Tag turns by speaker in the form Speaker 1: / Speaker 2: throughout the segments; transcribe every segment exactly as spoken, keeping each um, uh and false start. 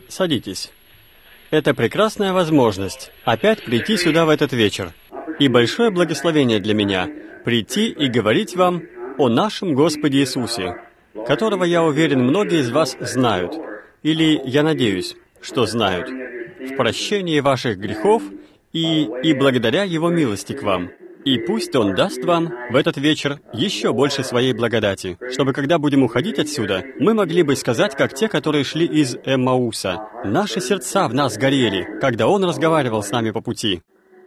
Speaker 1: Садитесь. Это прекрасная возможность опять прийти сюда в этот вечер. И большое благословение для меня прийти и говорить вам о нашем Господе Иисусе, которого, я уверен, многие из вас знают, или, я надеюсь, что знают, в прощении ваших грехов и, и благодаря Его милости к вам. И пусть Он даст вам в этот вечер еще больше своей благодати, чтобы, когда будем уходить отсюда, мы могли бы сказать, как те, которые шли из Эммауса: «Наши сердца в нас горели, когда Он разговаривал с нами по пути».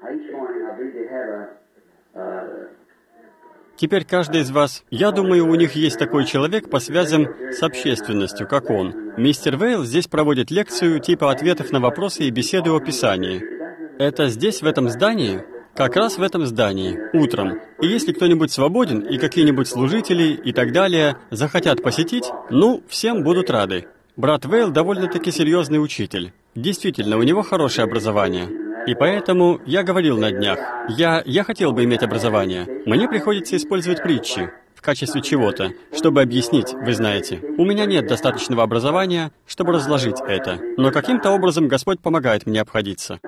Speaker 1: Теперь каждый из вас, я думаю, у них есть такой человек по связям с общественностью, как он. Мистер Вейл здесь проводит лекцию типа ответов на вопросы и беседы о Писании. Это здесь, в этом здании? Как раз в этом здании, утром. И если кто-нибудь свободен, и какие-нибудь служители и так далее захотят посетить, ну, всем будут рады. Брат Вейл довольно-таки серьезный учитель. Действительно, у него хорошее образование. И поэтому я говорил на днях, я, я хотел бы иметь образование. Мне приходится использовать притчи в качестве чего-то, чтобы объяснить, вы знаете. У меня нет достаточного образования, чтобы разложить это. Но каким-то образом Господь помогает мне обходиться.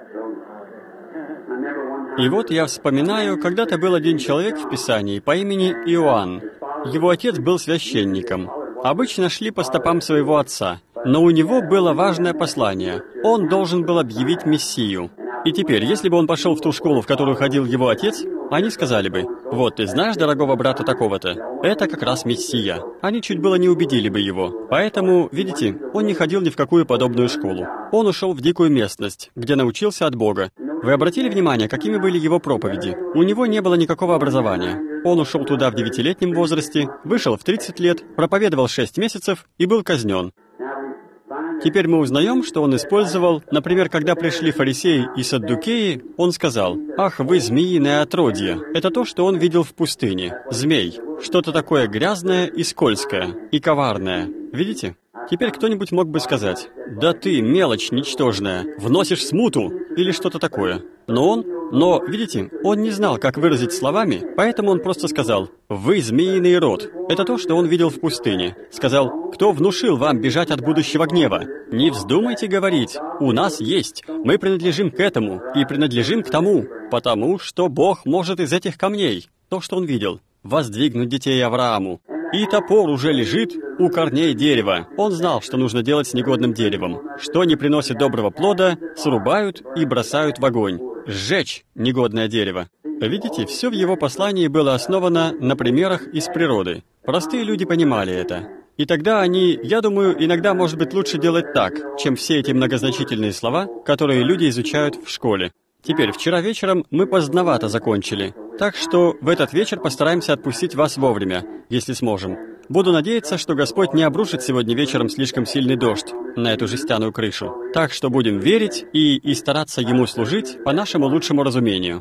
Speaker 1: И вот я вспоминаю, когда-то был один человек в Писании по имени Иоанн. Его отец был священником. Обычно шли по стопам своего отца. Но у него было важное послание. Он должен был объявить Мессию. И теперь, если бы он пошел в ту школу, в которую ходил его отец, они сказали бы: «Вот, ты знаешь дорогого брата такого-то? Это как раз Мессия». Они чуть было не убедили бы его. Поэтому, видите, он не ходил ни в какую подобную школу. Он ушел в дикую местность, где научился от Бога. Вы обратили внимание, какими были его проповеди? У него не было никакого образования. Он ушел туда в девятилетнем возрасте, вышел в тридцать лет, проповедовал шесть месяцев и был казнен. Теперь мы узнаем, что он использовал, например, когда пришли фарисеи и саддукеи, он сказал: «Ах, вы змеиное отродье». Это то, что он видел в пустыне. Змей. Что-то такое грязное и скользкое, и коварное. Видите? Теперь кто-нибудь мог бы сказать: «Да ты, мелочь ничтожная, вносишь смуту» или что-то такое. Но он, но, видите, он не знал, как выразить словами, поэтому он просто сказал: «Вы змеиный род». Это то, что он видел в пустыне. Сказал: «Кто внушил вам бежать от будущего гнева? Не вздумайте говорить, у нас есть, мы принадлежим к этому и принадлежим к тому, потому что Бог может из этих камней». То, что он видел, воздвигнуть детей Аврааму. И топор уже лежит у корней дерева. Он знал, что нужно делать с негодным деревом. Что не приносит доброго плода, срубают и бросают в огонь. Сжечь негодное дерево. Видите, все в его послании было основано на примерах из природы. Простые люди понимали это. И тогда они, я думаю, иногда, может быть, лучше делать так, чем все эти многозначительные слова, которые люди изучают в школе. Теперь, вчера вечером мы поздновато закончили, так что в этот вечер постараемся отпустить вас вовремя, если сможем. Буду надеяться, что Господь не обрушит сегодня вечером слишком сильный дождь на эту жестяную крышу. Так что будем верить и, и стараться Ему служить по нашему лучшему разумению.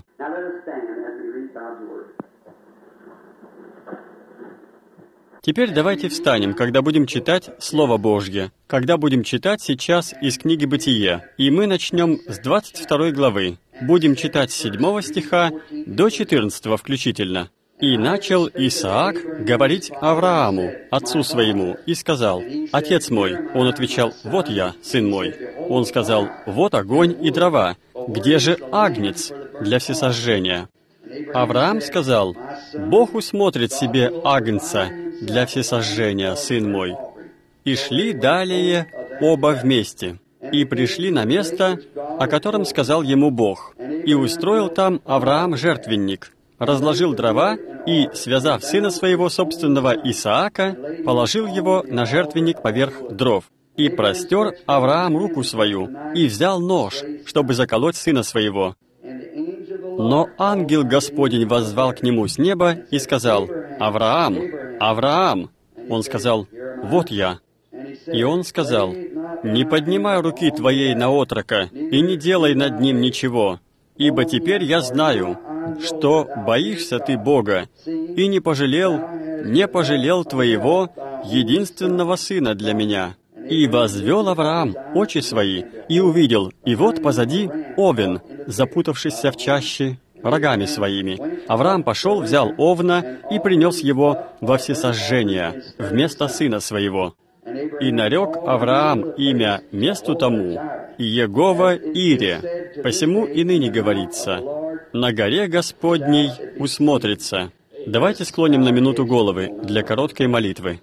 Speaker 1: Теперь давайте встанем, когда будем читать Слово Божье, когда будем читать сейчас из книги Бытия. И мы начнем с двадцать второй главы. Будем читать с седьмого стиха до четырнадцатого включительно. «И начал Исаак говорить Аврааму, отцу своему, и сказал: Отец мой». Он отвечал: «Вот я, сын мой». Он сказал: «Вот огонь и дрова. Где же агнец для всесожжения?» Авраам сказал: «Бог усмотрит себе агнца для всесожжения, сын мой». И шли далее оба вместе, и пришли на место, о котором сказал ему Бог. И устроил там Авраам жертвенник, разложил дрова и, связав сына своего собственного Исаака, положил его на жертвенник поверх дров. И простер Авраам руку свою, и взял нож, чтобы заколоть сына своего. Но ангел Господень воззвал к нему с неба и сказал: «Авраам, Авраам!» Он сказал: «Вот я». И он сказал: «Не поднимай руки твоей на отрока, и не делай над ним ничего, ибо теперь я знаю, что боишься ты Бога, и не пожалел, не пожалел твоего единственного сына для меня». И возвел Авраам очи свои, и увидел, и вот позади овен, запутавшийся в чаще рогами своими. Авраам пошел, взял овна и принес его во всесожжение вместо сына своего. И нарек Авраам имя месту тому Иегова Ире. Посему и ныне говорится: на горе Господней усмотрится. Давайте склоним на минуту головы для короткой молитвы.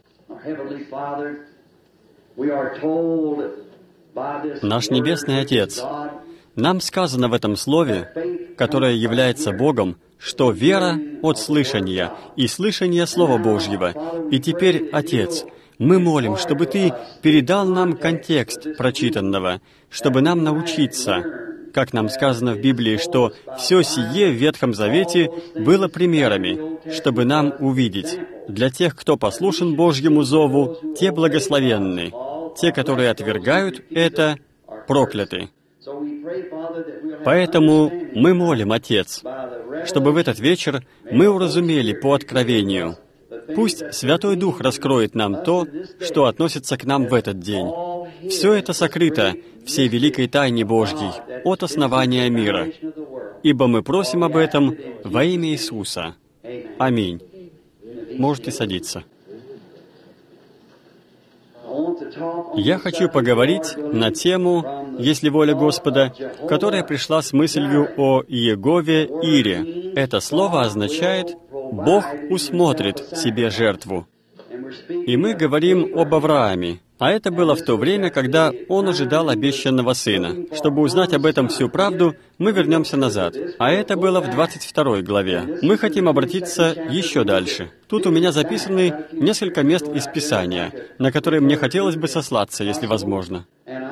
Speaker 1: Наш Небесный Отец, нам сказано в этом слове, которое является Богом, что вера от слышания, и слышание Слова Божьего. И теперь, Отец, мы молим, чтобы Ты передал нам контекст прочитанного, чтобы нам научиться, как нам сказано в Библии, что все сие в Ветхом Завете было примерами, чтобы нам увидеть. Для тех, кто послушен Божьему зову, те благословенны, те, которые отвергают это, прокляты. Поэтому мы молим, Отец, чтобы в этот вечер мы уразумели по откровению. Пусть Святой Дух раскроет нам то, что относится к нам в этот день. Все это сокрыто всей великой тайне Божьей от основания мира. Ибо мы просим об этом во имя Иисуса. Аминь. Можете садиться. Я хочу поговорить на тему, если воля Господа, которая пришла с мыслью о Иегове Ире. Это слово означает «Бог усмотрит себе жертву». И мы говорим об Аврааме. А это было в то время, когда он ожидал обещанного сына. Чтобы узнать об этом всю правду, мы вернемся назад. А это было в двадцать второй главе. Мы хотим обратиться еще дальше. Тут у меня записаны несколько мест из Писания, на которые мне хотелось бы сослаться, если возможно.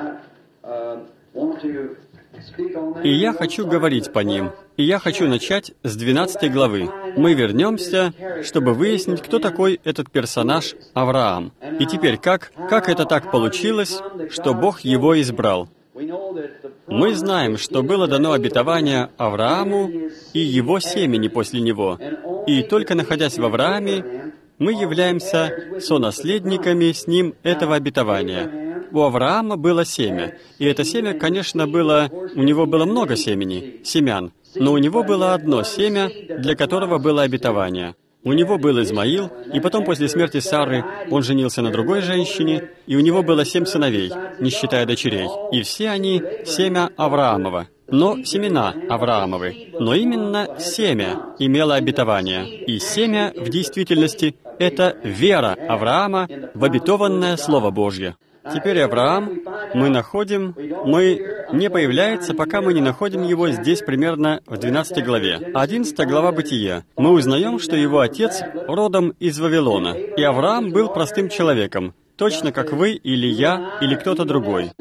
Speaker 1: И я хочу говорить по ним. И я хочу начать с двенадцатой главы. Мы вернемся, чтобы выяснить, кто такой этот персонаж Авраам. И теперь, как, как это так получилось, что Бог его избрал? Мы знаем, что было дано обетование Аврааму и его семени после него. И только находясь в Аврааме, мы являемся сонаследниками с ним этого обетования. У Авраама было семя. И это семя, конечно, было... У него было много семени, семян. Но у него было одно семя, для которого было обетование. У него был Измаил, и потом после смерти Сары он женился на другой женщине, и у него было семь сыновей, не считая дочерей. И все они семя Авраамова. Но семена Авраамовы. Но именно семя имело обетование. И семя, в действительности, это вера Авраама в обетованное Слово Божье. Теперь Авраам, мы находим, мы не появляется, пока мы не находим его здесь примерно в двенадцатой главе. одиннадцатая глава Бытия. Мы узнаем, что его отец родом из Вавилона. И Авраам был простым человеком, точно как вы или я, или кто-то другой.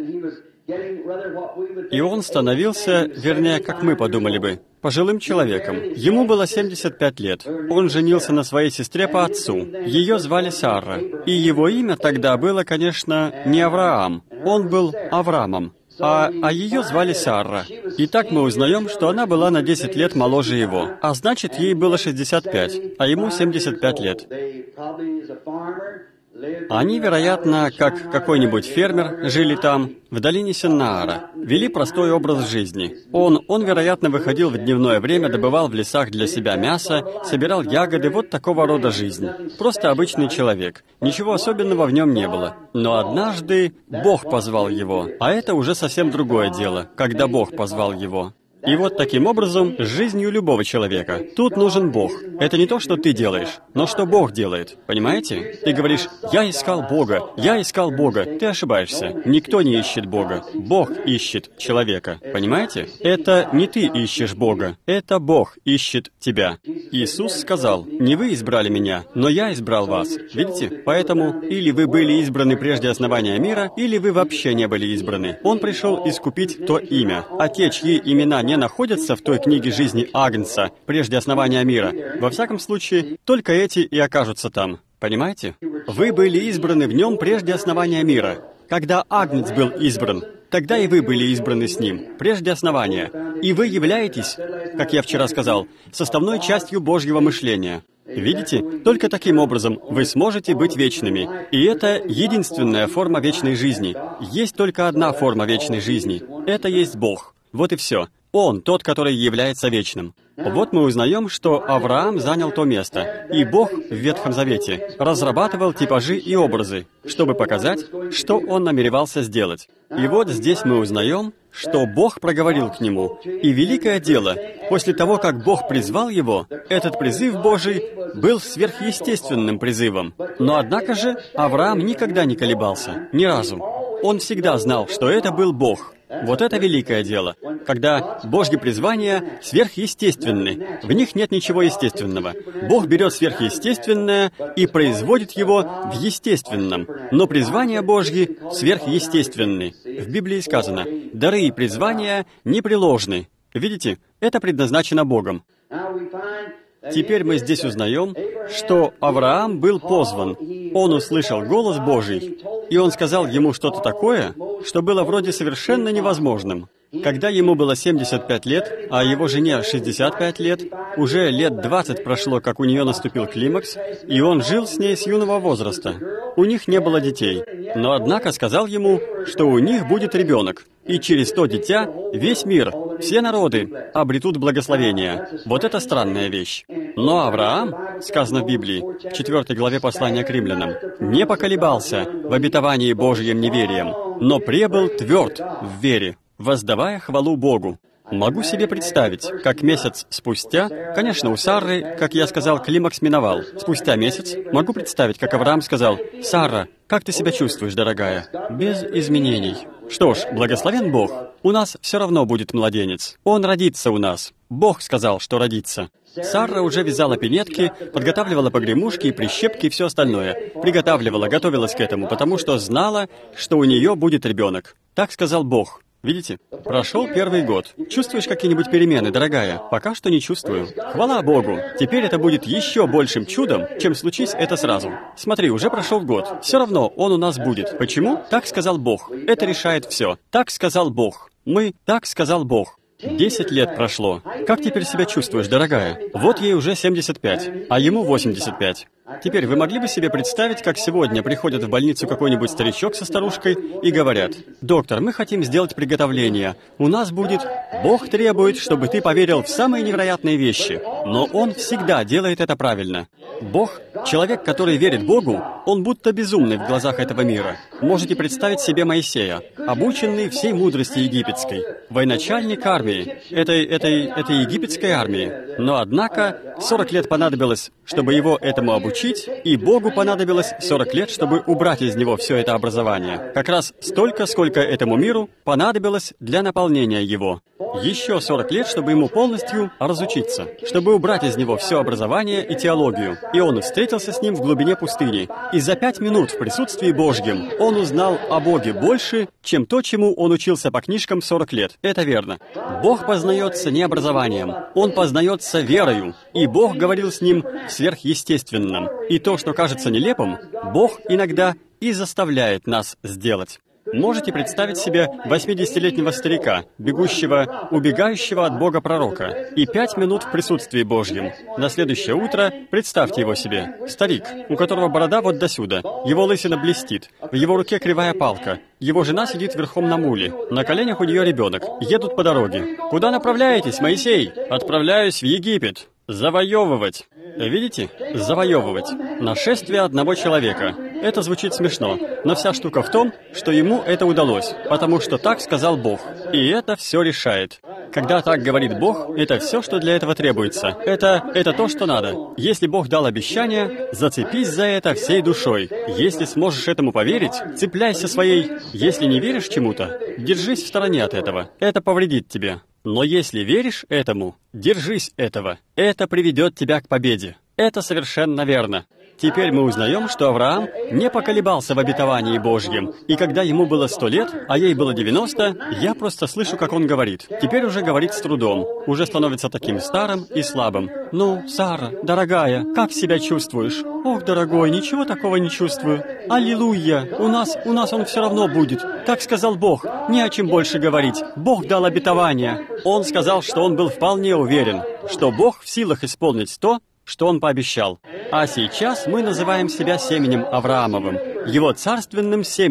Speaker 1: И он становился, вернее, как мы подумали бы, пожилым человеком. Ему было семьдесят пять лет. Он женился на своей сестре по отцу. Ее звали Сара. И его имя тогда было, конечно, не Авраам. Он был Авраамом. А, а ее звали Сара. И так мы узнаем, что она была на десять лет моложе его. А значит, ей было шестьдесят пять, а ему семьдесят пять лет. Они, вероятно, как какой-нибудь фермер, жили там, в долине Синнаара, вели простой образ жизни. Он, он, вероятно, выходил в дневное время, добывал в лесах для себя мясо, собирал ягоды, вот такого рода жизнь. Просто обычный человек. Ничего особенного в нем не было. Но однажды Бог позвал его, а это уже совсем другое дело, когда Бог позвал его. И вот таким образом с жизнью любого человека. Тут нужен Бог. Это не то, что ты делаешь, но что Бог делает. Понимаете? Ты говоришь: «Я искал Бога, я искал Бога». Ты ошибаешься. Никто не ищет Бога. Бог ищет человека. Понимаете? Это не ты ищешь Бога. Это Бог ищет тебя. Иисус сказал: «Не вы избрали меня, но я избрал вас». Видите? Поэтому или вы были избраны прежде основания мира, или вы вообще не были избраны. Он пришел искупить то имя. А те, чьи имена не не находятся в той книге жизни Агнца прежде основания мира, во всяком случае, только эти и окажутся там. Понимаете? Вы были избраны в нем прежде основания мира. Когда Агнец был избран, тогда и вы были избраны с ним, прежде основания. И вы являетесь, как я вчера сказал, составной частью Божьего мышления. Видите? Только таким образом вы сможете быть вечными. И это единственная форма вечной жизни. Есть только одна форма вечной жизни. Это есть Бог. Вот и все. Он тот, который является вечным. Вот мы узнаем, что Авраам занял то место, и Бог в Ветхом Завете разрабатывал типажи и образы, чтобы показать, что Он намеревался сделать. И вот здесь мы узнаем, что Бог проговорил к нему. И великое дело, после того, как Бог призвал его, этот призыв Божий был сверхъестественным призывом. Но однако же Авраам никогда не колебался, ни разу. Он всегда знал, что это был Бог. Вот это великое дело, когда Божьи призвания сверхъестественны, в них нет ничего естественного. Бог берет сверхъестественное и производит его в естественном, но призвания Божьи сверхъестественны. В Библии сказано: «Дары и призвания непреложны». Видите, это предназначено Богом. Теперь мы здесь узнаем, что Авраам был позван. Он услышал голос Божий, и он сказал ему что-то такое, что было вроде совершенно невозможным. Когда ему было семьдесят пять лет, а его жене шестьдесят пять лет, уже лет двадцать прошло, как у нее наступил климакс, и он жил с ней с юного возраста. У них не было детей, но однако сказал ему, что у них будет ребенок, и через то дитя весь мир, все народы обретут благословение. Вот это странная вещь. Но Авраам, сказано в Библии, в четвёртой главе послания к римлянам, не поколебался в обетовании Божьим неверием, но пребыл тверд в вере, воздавая хвалу Богу. Могу себе представить, как месяц спустя, конечно, у Сары, как я сказал, климакс миновал. Спустя месяц могу представить, как Авраам сказал: «Сара, как ты себя чувствуешь, дорогая?» Без изменений. Что ж, благословен Бог. У нас все равно будет младенец. Он родится у нас. Бог сказал, что родится. Сара уже вязала пинетки, подготавливала погремушки и прищепки и все остальное. Приготавливала, готовилась к этому, потому что знала, что у нее будет ребенок. Так сказал Бог. Видите? Прошел первый год. Чувствуешь какие-нибудь перемены, дорогая? Пока что не чувствую. Хвала Богу. Теперь это будет еще большим чудом, чем случись это сразу. Смотри, уже прошел год. Все равно он у нас будет. Почему? Так сказал Бог. Это решает все. Так сказал Бог. Мы, так сказал Бог. Десять лет прошло. Как теперь себя чувствуешь, дорогая? Вот ей уже семьдесят пять, а ему восемьдесят пять. Теперь вы могли бы себе представить, как сегодня приходят в больницу какой-нибудь старичок со старушкой и говорят: «Доктор, мы хотим сделать приготовление. У нас будет... Бог требует, чтобы ты поверил в самые невероятные вещи». Но Он всегда делает это правильно. Бог, человек, который верит Богу, он будто безумный в глазах этого мира. Можете представить себе Моисея, обученный всей мудрости египетской, военачальник армии, этой, этой, этой египетской армии. Но, однако, сорок лет понадобилось, чтобы его этому обучить, и Богу понадобилось сорок лет, чтобы убрать из него все это образование. Как раз столько, сколько этому миру понадобилось для наполнения его. Еще сорок лет, чтобы ему полностью разучиться, чтобы убрать из него все образование и теологию. И он встретился с ним в глубине пустыни. И за пять минут в присутствии Божьем он узнал о Боге больше, чем то, чему он учился по книжкам сорок лет. Это верно. Бог познается не образованием, Он познается верою. И Бог говорил с ним в сверхъестественном. И то, что кажется нелепым, Бог иногда и заставляет нас сделать. Можете представить себе восьмидесятилетнего старика, бегущего, убегающего от Бога пророка, и пять минут в присутствии Божьем. На следующее утро представьте его себе. Старик, у которого борода вот досюда, его лысина блестит, в его руке кривая палка, его жена сидит верхом на муле, на коленях у нее ребенок, едут по дороге. «Куда направляетесь, Моисей?» «Отправляюсь в Египет. Завоевывать». Видите? Завоевывать. Нашествие одного человека. Это звучит смешно, но вся штука в том, что ему это удалось, потому что так сказал Бог. И это все решает. Когда так говорит Бог, это все, что для этого требуется. Это, это то, что надо. Если Бог дал обещание, зацепись за это всей душой. Если сможешь этому поверить, цепляйся своей... Если не веришь чему-то, держись в стороне от этого. Это повредит тебе. Но если веришь этому, держись этого. Это приведет тебя к победе. Это совершенно верно. Теперь мы узнаем, что Авраам не поколебался в обетовании Божьем. И когда ему было сто лет, а ей было девяносто, я просто слышу, как он говорит. Теперь уже говорит с трудом. Уже становится таким старым и слабым. «Ну, Сара, дорогая, как себя чувствуешь?» «Ох, дорогой, ничего такого не чувствую. Аллилуйя! У нас, у нас он все равно будет. Так сказал Бог. Не о чем больше говорить. Бог дал обетование». Он сказал, что он был вполне уверен, что Бог в силах исполнить то, что он пообещал. А сейчас мы называем себя семенем Авраамовым, его царственным семенем,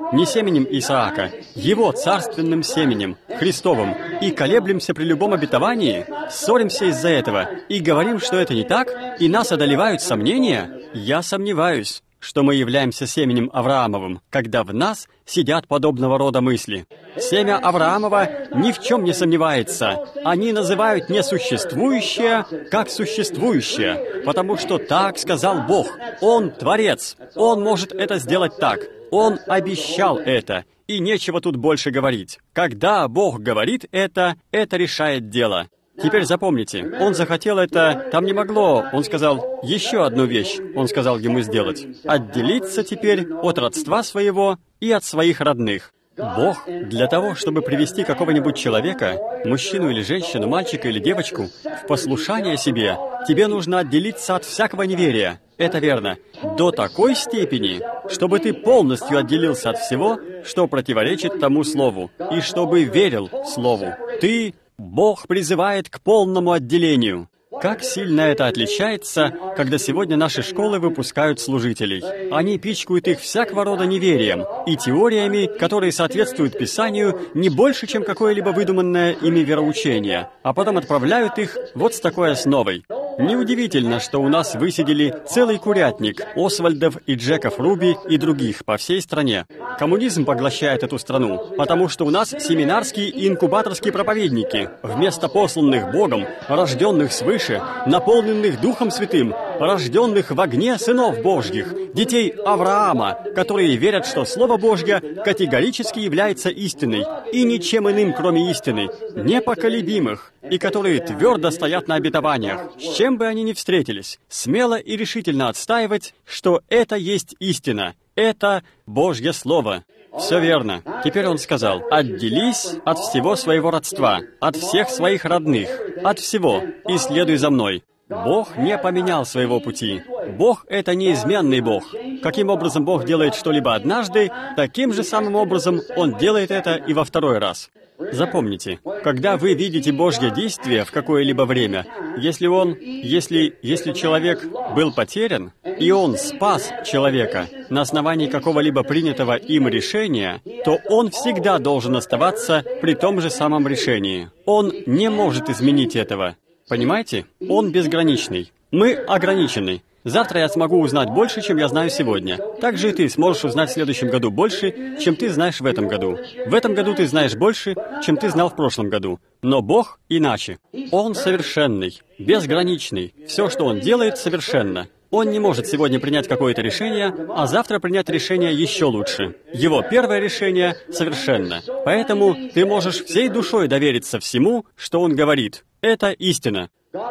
Speaker 1: не семенем Исаака, его царственным семенем, Христовым, и колеблемся при любом обетовании, ссоримся из-за этого и говорим, что это не так, и нас одолевают сомнения, я сомневаюсь, что мы являемся семенем Авраамовым, когда в нас сидят подобного рода мысли. Семя Авраамова ни в чем не сомневается. Они называют несуществующее как существующее, потому что так сказал Бог. Он Творец. Он может это сделать так. Он обещал это. И нечего тут больше говорить. Когда Бог говорит это, это решает дело. Теперь запомните, он захотел это, там не могло, он сказал, еще одну вещь, он сказал ему сделать. Отделиться теперь от родства своего и от своих родных. Бог для того, чтобы привести какого-нибудь человека, мужчину или женщину, мальчика или девочку, в послушание себе, тебе нужно отделиться от всякого неверия. Это верно. До такой степени, чтобы ты полностью отделился от всего, что противоречит тому слову, и чтобы верил слову. Ты... Бог призывает к полному отделению. Как сильно это отличается, когда сегодня наши школы выпускают служителей. Они пичкают их всякого рода неверием и теориями, которые соответствуют Писанию не больше, чем какое-либо выдуманное ими вероучение, а потом отправляют их вот с такой основой. Неудивительно, что у нас высидели целый курятник Освальдов и Джеков Руби и других по всей стране. Коммунизм поглощает эту страну, потому что у нас семинарские и инкубаторские проповедники, вместо посланных Богом, рожденных свыше, наполненных Духом Святым, рожденных в огне сынов Божьих, детей Авраама, которые верят, что Слово Божье категорически является истиной, и ничем иным, кроме истины, непоколебимых, и которые твердо стоят на обетованиях, с чем бы они ни встретились, смело и решительно отстаивать, что это есть истина, это Божье Слово. Все верно. Теперь он сказал, отделись от всего своего родства, от всех своих родных, от всего, и следуй за мной. Бог не поменял своего пути. Бог — это неизменный Бог. Каким образом Бог делает что-либо однажды, таким же самым образом Он делает это и во второй раз. Запомните, когда вы видите Божье действие в какое-либо время, если он, если, если человек был потерян, и он спас человека на основании какого-либо принятого им решения, то он всегда должен оставаться при том же самом решении. Он не может изменить этого. Понимаете? Он безграничный. Мы ограничены. Завтра я смогу узнать больше, чем я знаю сегодня. Так же и ты сможешь узнать в следующем году больше, чем ты знаешь в этом году. В этом году ты знаешь больше, чем ты знал в прошлом году. Но Бог иначе. Он совершенный, безграничный. Все, что Он делает, совершенно. Он не может сегодня принять какое-то решение, а завтра принять решение еще лучше. Его первое решение совершенно. Поэтому ты можешь всей душой довериться всему, что Он говорит. Это истина.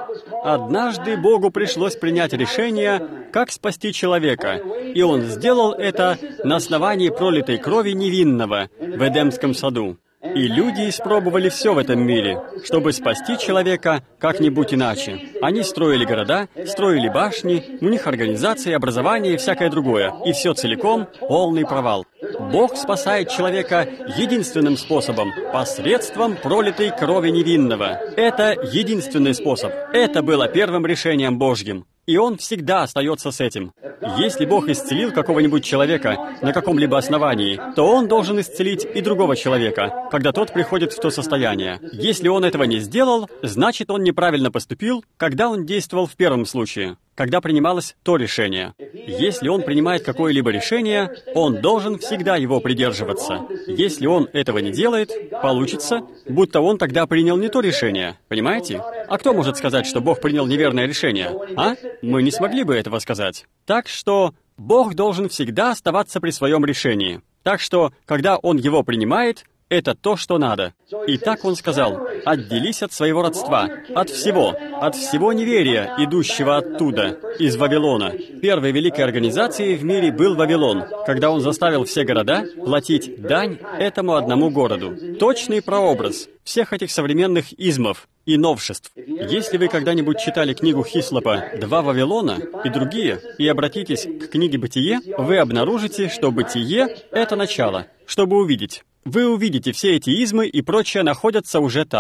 Speaker 1: Однажды Богу пришлось принять решение, как спасти человека, и Он сделал это на основании пролитой крови невинного в Эдемском саду. И люди испробовали все в этом мире, чтобы спасти человека как-нибудь иначе. Они строили города, строили башни, у них организации, образование и всякое другое. И все целиком полный провал. Бог спасает человека единственным способом, посредством пролитой крови невинного. Это единственный способ. Это было первым решением Божьим. И Он всегда остается с этим. Если Бог исцелил какого-нибудь человека на каком-либо основании, то Он должен исцелить и другого человека, когда тот приходит в то состояние. Если Он этого не сделал, значит, Он неправильно поступил, когда Он действовал в первом случае, когда принималось то решение. Если Он принимает какое-либо решение, Он должен всегда его придерживаться. Если Он этого не делает, получится, будто Он тогда принял не то решение. Понимаете? А кто может сказать, что Бог принял неверное решение? А? Мы не смогли бы этого сказать. Так что Бог должен всегда оставаться при своем решении. Так что, когда Он его принимает, это то, что надо. И так Он сказал, отделись от своего родства, от всего, от всего неверия, идущего оттуда, из Вавилона. Первой великой организацией в мире был Вавилон, когда он заставил все города платить дань этому одному городу. Точный прообраз всех этих современных измов и новшеств. Если вы когда-нибудь читали книгу Хислопа «Два Вавилона» и другие, и обратитесь к книге «Бытие», вы обнаружите, что «Бытие» — это начало, чтобы увидеть. Вы увидите, все эти измы и прочее находятся уже там.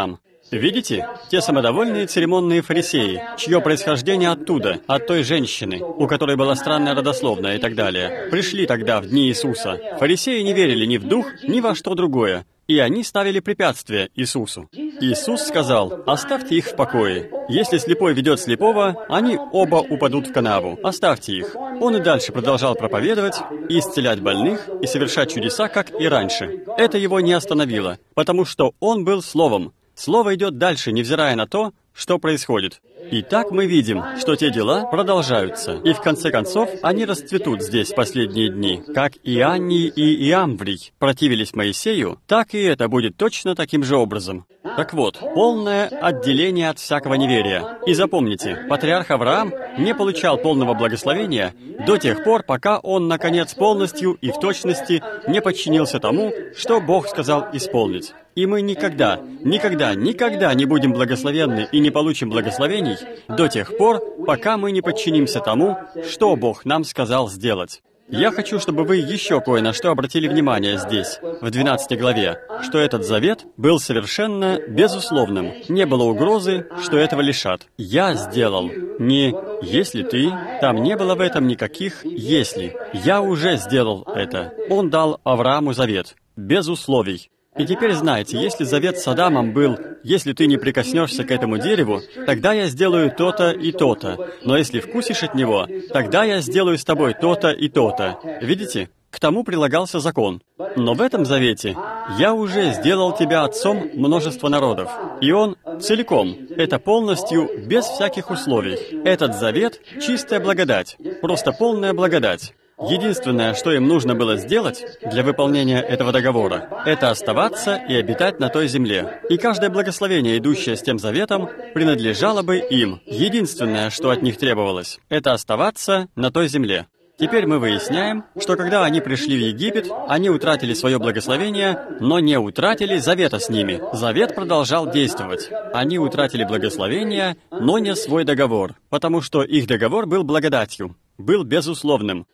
Speaker 1: Видите? Те самодовольные церемонные фарисеи, чье происхождение оттуда, от той женщины, у которой была странная родословная и так далее, пришли тогда в дни Иисуса. Фарисеи не верили ни в дух, ни во что другое. И они ставили препятствия Иисусу. Иисус сказал: «Оставьте их в покое. Если слепой ведет слепого, они оба упадут в канаву. Оставьте их». Он и дальше продолжал проповедовать, и исцелять больных, и совершать чудеса, как и раньше. Это его не остановило, потому что он был Словом. Слово идет дальше, невзирая на то, что происходит. И так мы видим, что те дела продолжаются, и в конце концов они расцветут здесь в последние дни. Как Ианний и Иамврий противились Моисею, так и это будет точно таким же образом. Так вот, полное отделение от всякого неверия. И запомните, патриарх Авраам не получал полного благословения до тех пор, пока он, наконец, полностью и в точности не подчинился тому, что Бог сказал исполнить. И мы никогда, никогда, никогда не будем благословенны и не получим благословений до тех пор, пока мы не подчинимся тому, что Бог нам сказал сделать. Я хочу, чтобы вы еще кое на что обратили внимание здесь, в двенадцатой главе, что этот завет был совершенно безусловным. Не было угрозы, что этого лишат. «Я сделал». Не «если ты». Там не было в этом никаких «если». «Я уже сделал это». Он дал Аврааму завет, без условий. И теперь знаете, если завет с Адамом был: «Если ты не прикоснешься к этому дереву, тогда я сделаю то-то и то-то. Но если вкусишь от него, тогда я сделаю с тобой то-то и то-то». Видите? К тому прилагался закон. Но в этом завете «Я уже сделал тебя отцом множества народов». И он целиком, это полностью, без всяких условий. Этот завет — чистая благодать, просто полная благодать. Единственное, что им нужно было сделать для выполнения этого договора, это оставаться и обитать на той земле. И каждое благословение, идущее с тем заветом, принадлежало бы им. Единственное, что от них требовалось, это оставаться на той земле. Теперь мы выясняем, что когда они пришли в Египет, они утратили свое благословение, но не утратили завета с ними. Завет продолжал действовать. Они утратили благословение, но не свой договор, потому что их договор был благодатью, был безусловным.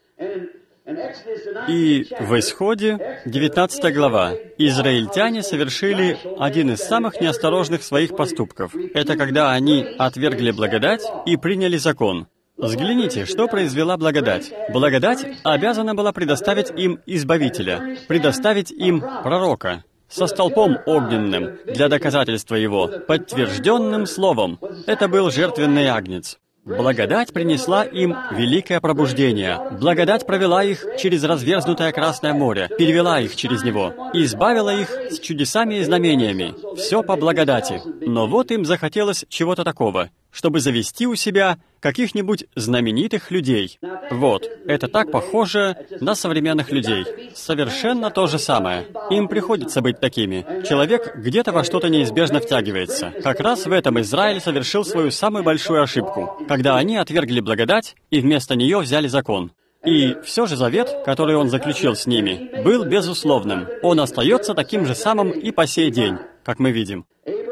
Speaker 1: И в Исходе, девятнадцатая глава, израильтяне совершили один из самых неосторожных своих поступков. Это когда они отвергли благодать и приняли закон. Взгляните, что произвела благодать. Благодать обязана была предоставить им избавителя, предоставить им пророка, со столпом огненным для доказательства его, подтвержденным словом. Это был жертвенный агнец. Благодать принесла им великое пробуждение. Благодать провела их через разверзнутое Красное море, перевела их через него, избавила их с чудесами и знамениями. Все по благодати. Но вот им захотелось чего-то такого, чтобы завести у себя каких-нибудь знаменитых людей. Вот, это так похоже на современных людей. Совершенно то же самое. Им приходится быть такими. Человек где-то во что-то неизбежно втягивается. Как раз в этом Израиль совершил свою самую большую ошибку, когда они отвергли благодать и вместо нее взяли закон. И все же завет, который он заключил с ними, был безусловным. Он остается таким же самым и по сей день, как мы видим.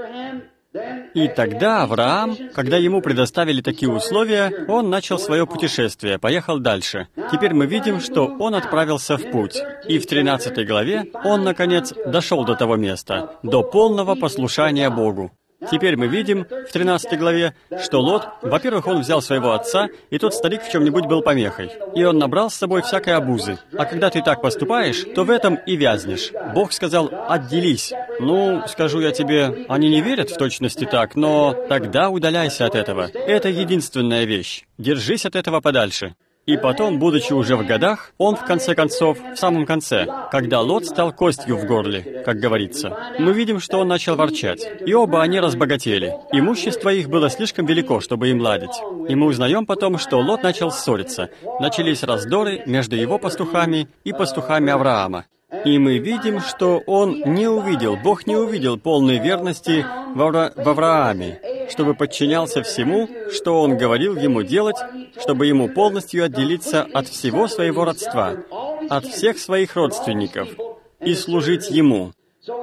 Speaker 1: И тогда Авраам, когда ему предоставили такие условия, он начал свое путешествие, поехал дальше. Теперь мы видим, что он отправился в путь. И в тринадцатой главе он, наконец, дошел до того места, до полного послушания Богу. Теперь мы видим в тринадцатой главе, что Лот, во-первых, он взял своего отца, и тот старик в чем-нибудь был помехой. И он набрал с собой всякой обузы. А когда ты так поступаешь, то в этом и вязнешь. Бог сказал: «Отделись». Ну, скажу я тебе, они не верят в точности так, но тогда удаляйся от этого. Это единственная вещь. Держись от этого подальше. И потом, будучи уже в годах, он, в конце концов, в самом конце, когда Лот стал костью в горле, как говорится, мы видим, что он начал ворчать. И оба они разбогатели. Имущество их было слишком велико, чтобы им ладить. И мы узнаем потом, что Лот начал ссориться. Начались раздоры между его пастухами и пастухами Авраама. И мы видим, что он не увидел, Бог не увидел полной верности в, Авра... в Аврааме, чтобы подчинялся всему, что он говорил ему делать, чтобы ему полностью отделиться от всего своего родства, от всех своих родственников, и служить ему.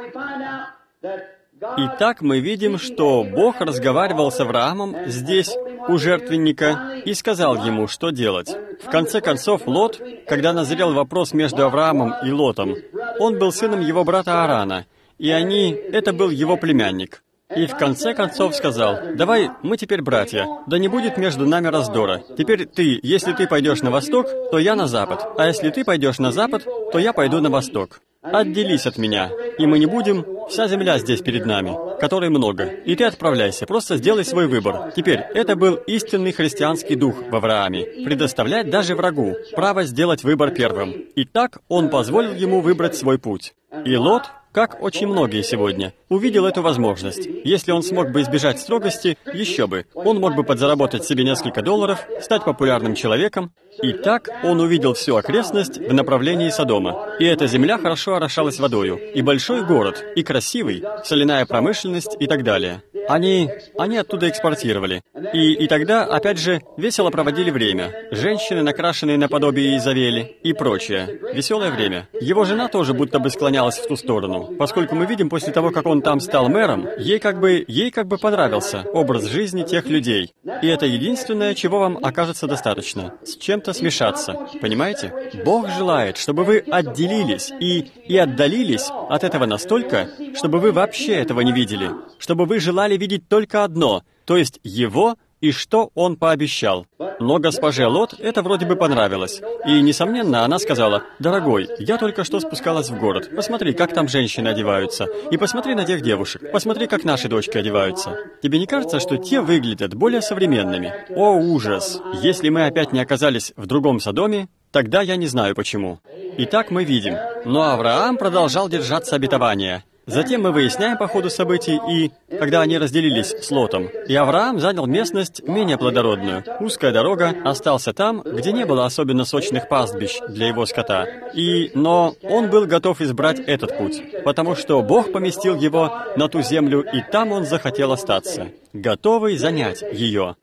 Speaker 1: Итак, мы видим, что Бог разговаривал с Авраамом здесь, у жертвенника, и сказал ему, что делать. В конце концов, Лот, когда назрел вопрос между Авраамом и Лотом, он был сыном его брата Аарона, и они, это был его племянник. И в конце концов сказал: «Давай, мы теперь братья, да не будет между нами раздора. Теперь ты, если ты пойдешь на восток, то я на запад, а если ты пойдешь на запад, то я пойду на восток. Отделись от меня, и мы не будем, вся земля здесь перед нами, которой много, и ты отправляйся, просто сделай свой выбор». Теперь, это был истинный христианский дух в Аврааме, предоставлять даже врагу право сделать выбор первым. И так он позволил ему выбрать свой путь. И Лот, как очень многие сегодня, увидел эту возможность. Если он смог бы избежать строгости, еще бы. Он мог бы подзаработать себе несколько долларов, стать популярным человеком. И так он увидел всю окрестность в направлении Содома. И эта земля хорошо орошалась водою. И большой город, и красивый, соляная промышленность и так далее. Они, они оттуда экспортировали. И, и тогда, опять же, весело проводили время. Женщины, накрашенные наподобие Изавели, и прочее. Веселое время. Его жена тоже будто бы склонялась в ту сторону, поскольку мы видим, после того, как он там стал мэром, ей как бы, ей как бы понравился образ жизни тех людей. И это единственное, чего вам окажется достаточно. С чем-то смешаться. Понимаете? Бог желает, чтобы вы отделились и, и отдалились от этого настолько, чтобы вы вообще этого не видели. Чтобы вы желали видеть только одно, то есть Его и что Он пообещал. Но госпоже Лот это вроде бы понравилось. И, несомненно, она сказала: «Дорогой, я только что спускалась в город. Посмотри, как там женщины одеваются. И посмотри на тех девушек. Посмотри, как наши дочки одеваются. Тебе не кажется, что те выглядят более современными? О, ужас! Если мы опять не оказались в другом Содоме, тогда я не знаю почему». Итак, мы видим. Но Авраам продолжал держаться обетования. Затем мы выясняем по ходу событий, и когда они разделились с Лотом, и Авраам занял местность менее плодородную. Узкая дорога, остался там, где не было особенно сочных пастбищ для его скота. И, но он был готов избрать этот путь, потому что Бог поместил его на ту землю, и там он захотел остаться, готовый занять ее.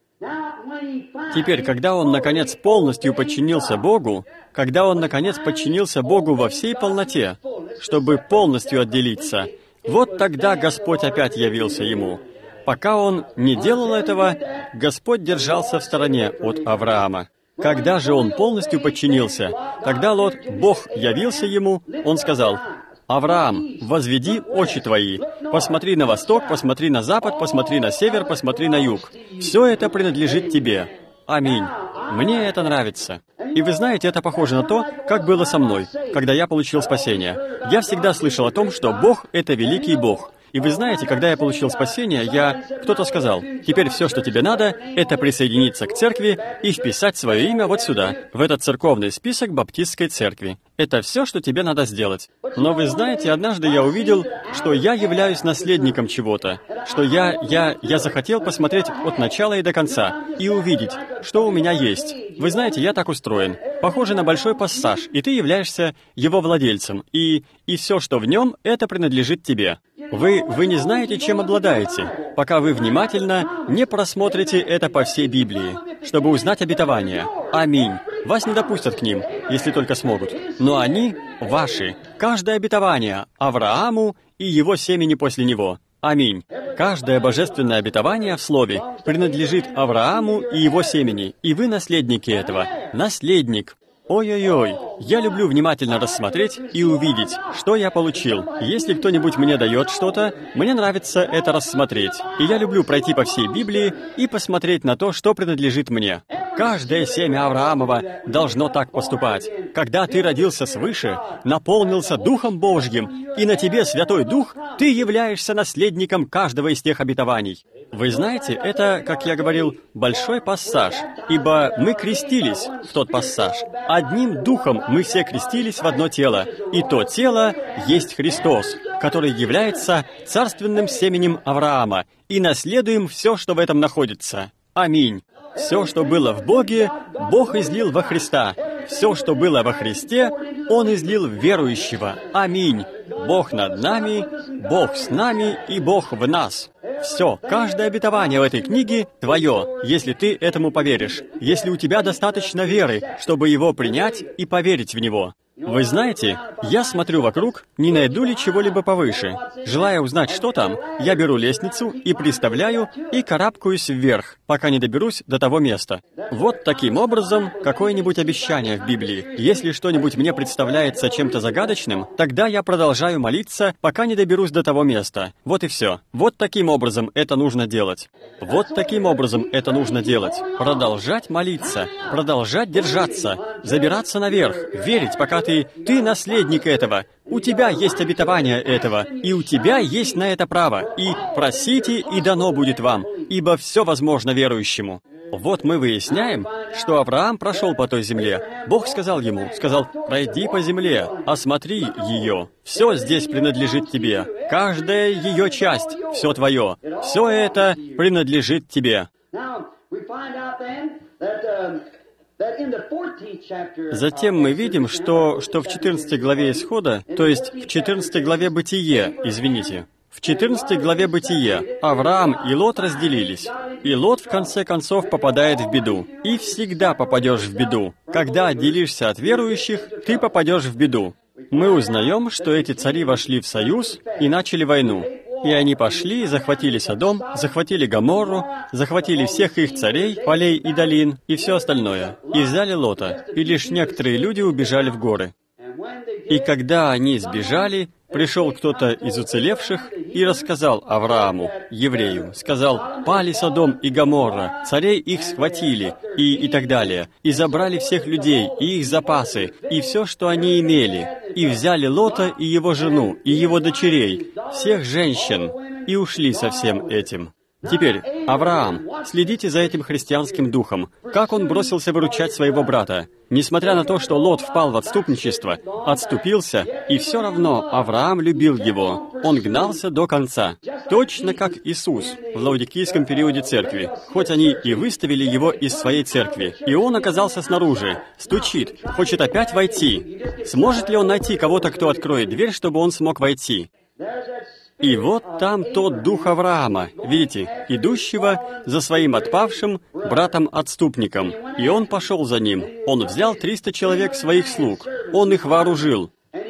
Speaker 1: Теперь, когда он, наконец, полностью подчинился Богу, когда он, наконец, подчинился Богу во всей полноте, чтобы полностью отделиться, вот тогда Господь опять явился ему. Пока он не делал этого, Господь держался в стороне от Авраама. Когда же он полностью подчинился, тогда Лот, Бог явился ему, он сказал: «Авраам, возведи очи твои, посмотри на восток, посмотри на запад, посмотри на север, посмотри на юг. Все это принадлежит тебе. Аминь». Мне это нравится. И вы знаете, это похоже на то, как было со мной, когда я получил спасение. Я всегда слышал о том, что Бог — это великий Бог. И вы знаете, когда я получил спасение, я... Кто-то сказал: «Теперь все, что тебе надо, это присоединиться к церкви и вписать свое имя вот сюда, в этот церковный список Баптистской церкви. Это все, что тебе надо сделать». Но вы знаете, однажды я увидел, что я являюсь наследником чего-то, что я, я, я захотел посмотреть от начала и до конца и увидеть, что у меня есть. Вы знаете, я так устроен. Похоже на большой пассаж, и ты являешься его владельцем, и, и все, что в нем, это принадлежит тебе. Вы, вы не знаете, чем обладаете, пока вы внимательно не просмотрите это по всей Библии, чтобы узнать обетования. Аминь. Вас не допустят к ним, если только смогут. Но они ваши. Каждое обетование Аврааму и его семени после него. Аминь. Каждое божественное обетование в Слове принадлежит Аврааму и его семени, и вы наследники этого. Наследник. Ой-ой-ой, я люблю внимательно рассмотреть и увидеть, что я получил. Если кто-нибудь мне дает что-то, мне нравится это рассмотреть. И я люблю пройти по всей Библии и посмотреть на то, что принадлежит мне. Каждое семя Авраамова должно так поступать. Когда ты родился свыше, наполнился Духом Божьим, и на тебе Святой Дух, ты являешься наследником каждого из тех обетований. Вы знаете, это, как я говорил, большой пассаж, ибо мы крестились в тот пассаж. Одним духом мы все крестились в одно тело, и то тело есть Христос, который является царственным семенем Авраама, и наследуем все, что в этом находится. Аминь. Все, что было в Боге, Бог излил во Христа. Все, что было во Христе, Он излил в верующего. Аминь. Бог над нами, Бог с нами и Бог в нас. Все, каждое обетование в этой книге твое, если ты этому поверишь, если у тебя достаточно веры, чтобы его принять и поверить в него. Вы знаете, я смотрю вокруг, не найду ли чего-либо повыше. Желая узнать, что там, я беру лестницу и приставляю, и карабкаюсь вверх, пока не доберусь до того места. Вот таким образом, какое-нибудь обещание в Библии. Если что-нибудь мне представляется чем-то загадочным, тогда я продолжаю молиться, пока не доберусь до того места. Вот и все. Вот таким образом это нужно делать. Вот таким образом это нужно делать. Продолжать молиться, продолжать держаться, забираться наверх, верить, пока ты, ты наследник этого. У тебя есть обетование этого, и у тебя есть на это право. И просите, и дано будет вам, ибо все возможно верующему. Вот мы выясняем, что Авраам прошел по той земле. Бог сказал ему, сказал, пройди по земле, осмотри ее. Все здесь принадлежит тебе. Каждая ее часть, все твое. Все это принадлежит тебе. Затем мы видим, что, что в четырнадцатой главе Исхода, то есть в четырнадцатой главе Бытие, извините, в четырнадцатой главе Бытие Авраам и Лот разделились. И Лот в конце концов попадает в беду. И всегда попадешь в беду. Когда отделишься от верующих, ты попадешь в беду. Мы узнаем, что эти цари вошли в союз и начали войну. И они пошли и захватили Содом, захватили Гоморру, захватили всех их царей, полей и долин, и все остальное. И взяли Лота, и лишь некоторые люди убежали в горы. И когда они сбежали, пришел кто-то из уцелевших и рассказал Аврааму, еврею, сказал, «Пали Содом и Гоморра, царей их схватили», и, и так далее, и забрали всех людей, и их запасы, и все, что они имели, и взяли Лота и его жену, и его дочерей, всех женщин, и ушли со всем этим. Теперь, Авраам, следите за этим христианским духом. Как он бросился выручать своего брата? Несмотря на то, что Лот впал в отступничество, отступился, и все равно Авраам любил его. Он гнался до конца. Точно как Иисус в лаодикийском периоде церкви. Хоть они и выставили его из своей церкви, и он оказался снаружи, стучит, хочет опять войти. Сможет ли он найти кого-то, кто откроет дверь, чтобы он смог войти? И вот там тот дух Авраама, видите, идущего за своим отпавшим братом-отступником. И он пошел за ним. Он взял триста человек своих слуг. Он их вооружил.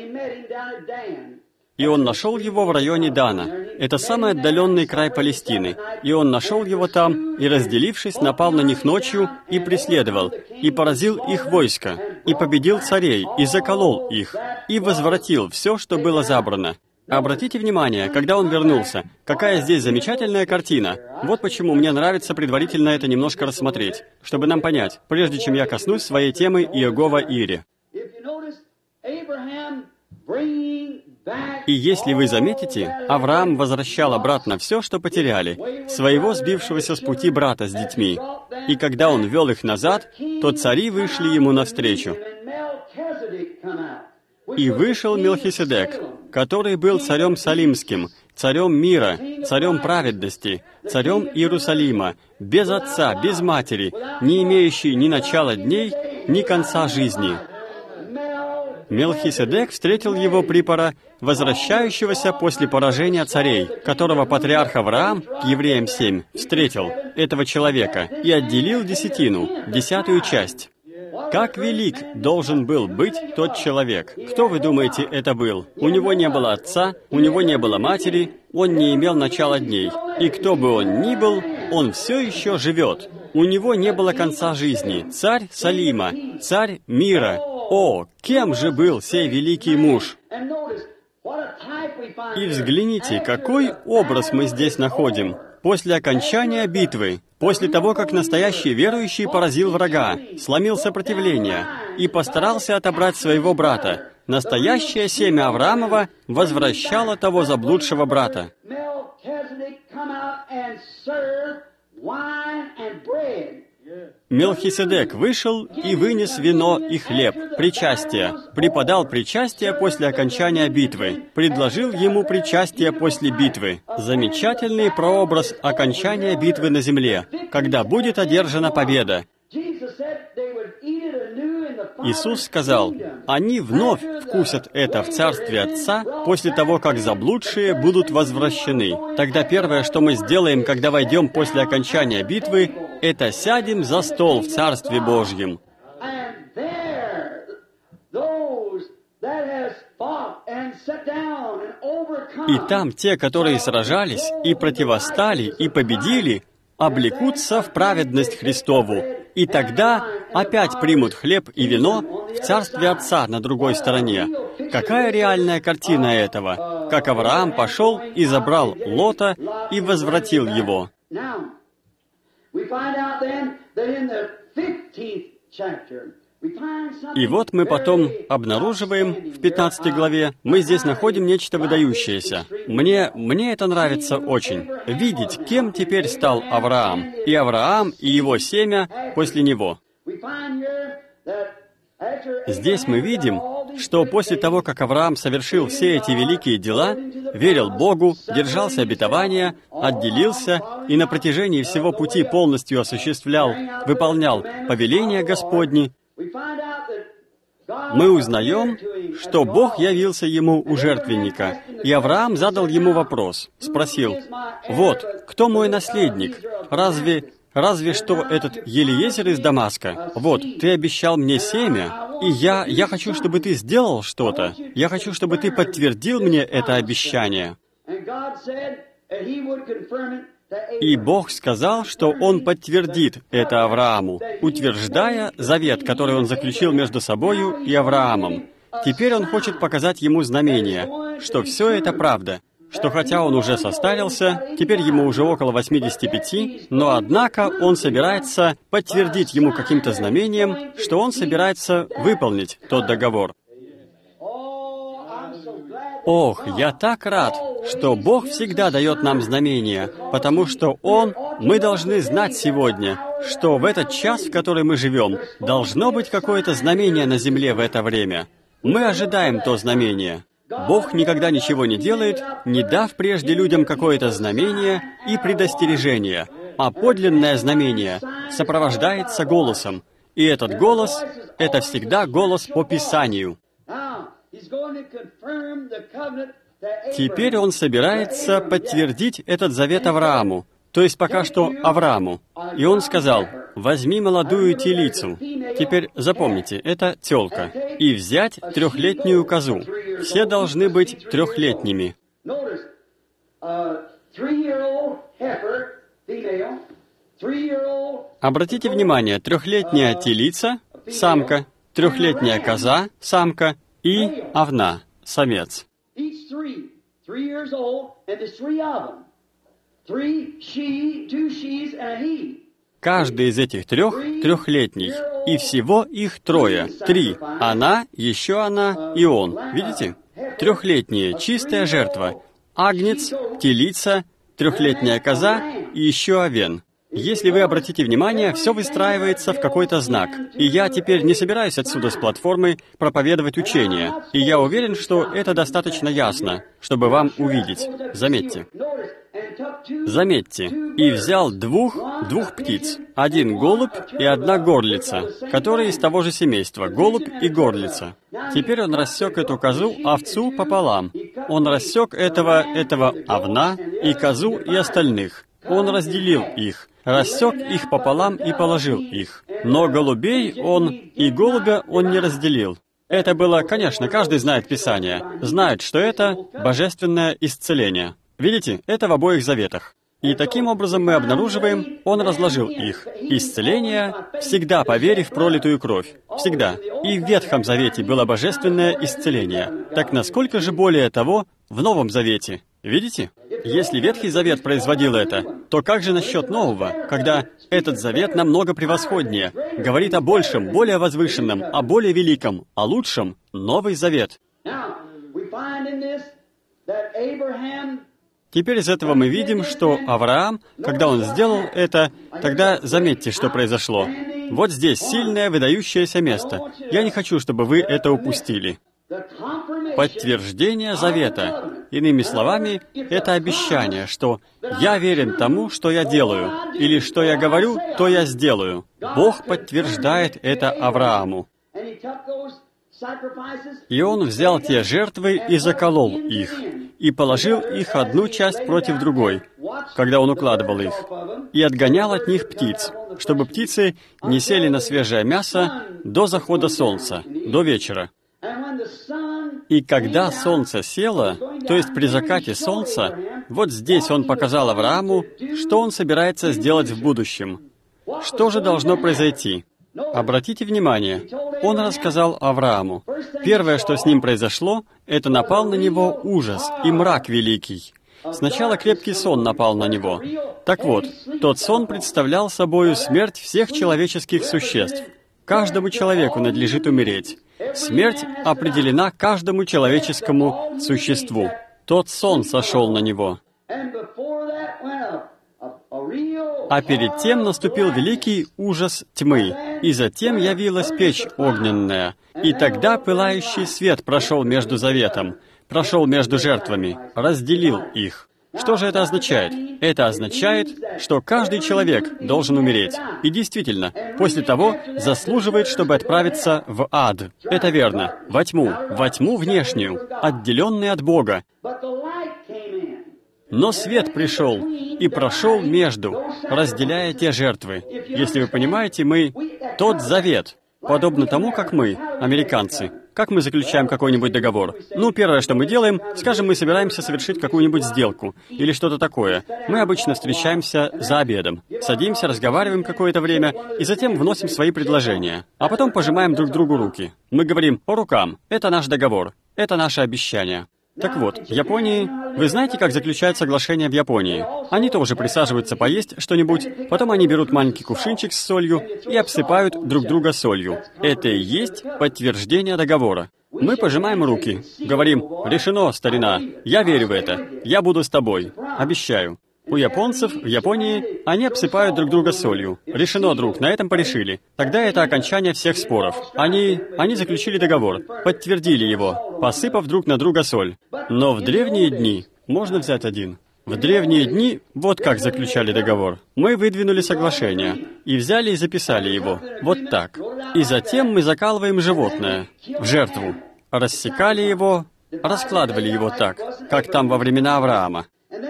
Speaker 1: И он нашел его в районе Дана. Это самый отдаленный край Палестины. И он нашел его там, и, разделившись, напал на них ночью и преследовал, и поразил их войско, и победил царей, и заколол их, и возвратил все, что было забрано. Обратите внимание, когда он вернулся, какая здесь замечательная картина. Вот почему мне нравится предварительно это немножко рассмотреть, чтобы нам понять, прежде чем я коснусь своей темы Иегова-Ире. И если вы заметите, Авраам возвращал обратно все, что потеряли, своего сбившегося с пути брата с детьми. И когда он вел их назад, то цари вышли ему навстречу. И вышел Мелхиседек, который был царем Салимским, царем мира, царем праведности, царем Иерусалима, без отца, без матери, не имеющий ни начала дней, ни конца жизни. Мелхиседек встретил его припора, возвращающегося после поражения царей, которого патриарх Авраам, к Евреям семь, встретил, этого человека, и отделил десятину, десятую часть. Как велик должен был быть тот человек? Кто, вы думаете, это был? У него не было отца, у него не было матери, он не имел начала дней. И кто бы он ни был, он все еще живет. У него не было конца жизни. Царь Салима, царь мира. О, кем же был сей великий муж? И взгляните, какой образ мы здесь находим. После окончания битвы, после того, как настоящий верующий поразил врага, сломил сопротивление и постарался отобрать своего брата, настоящее семя Авраамова возвращало того заблудшего брата. Мелхиседек вышел и вынес вино и хлеб, причастие, преподал причастие после окончания битвы, предложил ему причастие после битвы. Замечательный прообраз окончания битвы на земле, когда будет одержана победа. Иисус сказал, «Они вновь вкусят это в Царстве Отца после того, как заблудшие будут возвращены». Тогда первое, что мы сделаем, когда войдем после окончания битвы, это сядем за стол в Царстве Божьем. И там те, которые сражались и противостали и победили, облекутся в праведность Христову, и тогда опять примут хлеб и вино в царстве Отца на другой стороне. Какая реальная картина этого? Как Авраам пошел и забрал Лота и возвратил его. И вот мы потом обнаруживаем в пятнадцатой главе, мы здесь находим нечто выдающееся. Мне, мне это нравится очень. Видеть, кем теперь стал Авраам, и Авраам, и его семя после него. Здесь мы видим, что после того, как Авраам совершил все эти великие дела, верил Богу, держался обетования, отделился и на протяжении всего пути полностью осуществлял, выполнял повеления Господни, мы узнаем, что Бог явился ему у жертвенника, и Авраам задал ему вопрос, спросил: «Вот, кто мой наследник? Разве, разве что этот Елиезер из Дамаска? Вот, ты обещал мне семя, и я, я хочу, чтобы ты сделал что-то. Я хочу, чтобы ты подтвердил мне это обещание». И Бог сказал, что Он подтвердит это Аврааму, утверждая завет, который Он заключил между собою и Авраамом. Теперь Он хочет показать ему знамение, что все это правда, что хотя он уже состарился, теперь ему уже около восьмидесяти пяти, но однако он собирается подтвердить ему каким-то знамением, что он собирается выполнить тот договор. Ох, я так рад, что Бог всегда дает нам знамения, потому что Он, мы должны знать сегодня, что в этот час, в который мы живем, должно быть какое-то знамение на земле в это время. Мы ожидаем то знамение. Бог никогда ничего не делает, не дав прежде людям какое-то знамение и предостережение, а подлинное знамение сопровождается голосом. И этот голос — это всегда голос по Писанию. Теперь он собирается подтвердить этот завет Аврааму, то есть пока что Аврааму. И он сказал: «Возьми молодую телицу». Теперь запомните, это тёлка. «И взять трехлетнюю козу». Все должны быть трехлетними. Обратите внимание, трехлетняя телица — самка, трехлетняя коза — самка, и овна, самец. Каждый из этих трех трехлетний, и всего их трое. Три. Она, еще она и он. Видите? Трехлетняя, чистая жертва. Агнец, телица, трехлетняя коза и еще овен. Если вы обратите внимание, все выстраивается в какой-то знак. И я теперь не собираюсь отсюда с платформы проповедовать учение. И я уверен, что это достаточно ясно, чтобы вам увидеть. Заметьте. Заметьте. «И взял двух, двух птиц, один голубь и одна горлица, которые из того же семейства, голубь и горлица». Теперь он рассек эту козу, овцу пополам. Он рассек этого, этого овна и козу и остальных. Он разделил их, рассек их пополам и положил их. Но голубей он и голубя он не разделил. Это было, конечно, каждый знает Писание, знает, что это божественное исцеление. Видите, это в обоих заветах. И таким образом мы обнаруживаем, он разложил их. Исцеление всегда по вере в пролитую кровь. Всегда. И в Ветхом Завете было божественное исцеление. Так насколько же более того в Новом Завете? Видите? Если Ветхий Завет производил это, то как же насчет Нового, когда этот Завет намного превосходнее, говорит о большем, более возвышенном, о более великом, о лучшем Новый Завет? Теперь из этого мы видим, что Авраам, когда он сделал это, тогда заметьте, что произошло. Вот здесь сильное, выдающееся место. Я не хочу, чтобы вы это упустили. Подтверждение завета. Иными словами, это обещание, что «я верен тому, что я делаю», или «что я говорю, то я сделаю». Бог подтверждает это Аврааму. И он взял те жертвы и заколол их, и положил их одну часть против другой, когда он укладывал их, и отгонял от них птиц, чтобы птицы не сели на свежее мясо до захода солнца, до вечера. И когда солнце село, то есть при закате солнца, вот здесь он показал Аврааму, что он собирается сделать в будущем. Что же должно произойти? Обратите внимание, он рассказал Аврааму. Первое, что с ним произошло, это напал на него ужас и мрак великий. Сначала крепкий сон напал на него. Так вот, тот сон представлял собою смерть всех человеческих существ. Каждому человеку надлежит умереть. Смерть определена каждому человеческому существу. Тот сон сошел на него. А перед тем наступил великий ужас тьмы, и затем явилась печь огненная. И тогда пылающий свет прошел между заветом, прошел между жертвами, разделил их. Что же это означает? Это означает, что каждый человек должен умереть. И действительно, после того заслуживает, чтобы отправиться в ад. Это верно. Во тьму. Во тьму внешнюю, отделенный от Бога. Но свет пришел и прошел между, разделяя те жертвы. Если вы понимаете, мы тот завет, подобно тому, как мы, американцы, как мы заключаем какой-нибудь договор. Ну, первое, что мы делаем, скажем, мы собираемся совершить какую-нибудь сделку или что-то такое. Мы обычно встречаемся за обедом, садимся, разговариваем какое-то время и затем вносим свои предложения. А потом пожимаем друг другу руки. Мы говорим по рукам. Это наш договор. Это наше обещание. Так вот, в Японии... Вы знаете, как заключают соглашения в Японии? Они тоже присаживаются поесть что-нибудь, потом они берут маленький кувшинчик с солью и обсыпают друг друга солью. Это и есть подтверждение договора. Мы пожимаем руки, говорим: «Решено, старина, я верю в это, я буду с тобой, обещаю». У японцев в Японии они обсыпают друг друга солью. Решено, друг, на этом порешили. Тогда это окончание всех споров. Они, они заключили договор, подтвердили его, посыпав друг на друга соль. Но в древние дни, можно взять один, в древние дни вот как заключали договор. Мы выдвинули соглашение и взяли и записали его, вот так. И затем мы закалываем животное в жертву, рассекали его, раскладывали его так, как там во времена Авраама.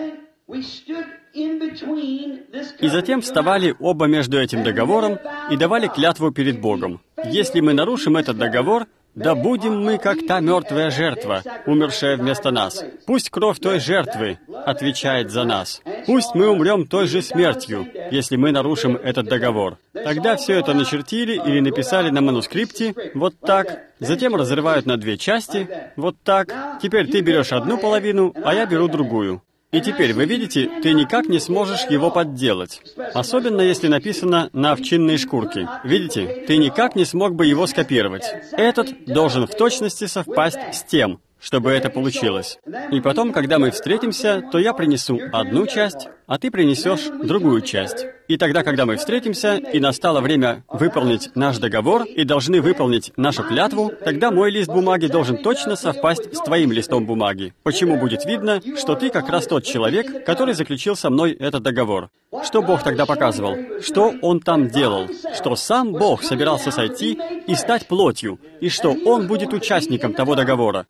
Speaker 1: И затем вставали оба между этим договором и давали клятву перед Богом. Если мы нарушим этот договор, да будем мы, как та мертвая жертва, умершая вместо нас. Пусть кровь той жертвы отвечает за нас. Пусть мы умрем той же смертью, если мы нарушим этот договор. Тогда все это начертили или написали на манускрипте, вот так. Затем разрывают на две части, вот так. Теперь ты берешь одну половину, а я беру другую. И теперь, вы видите, ты никак не сможешь его подделать. Особенно, если написано на овчинной шкурке. Видите, ты никак не смог бы его скопировать. Этот должен в точности совпасть с тем, чтобы это получилось. И потом, когда мы встретимся, то я принесу одну часть, а ты принесешь другую часть. И тогда, когда мы встретимся, и настало время выполнить наш договор, и должны выполнить нашу клятву, тогда мой лист бумаги должен точно совпасть с твоим листом бумаги. Почему будет видно, что ты как раз тот человек, который заключил со мной этот договор. Что Бог тогда показывал? Что Он там делал? Что сам Бог собирался сойти и стать плотью, и что Он будет участником того договора.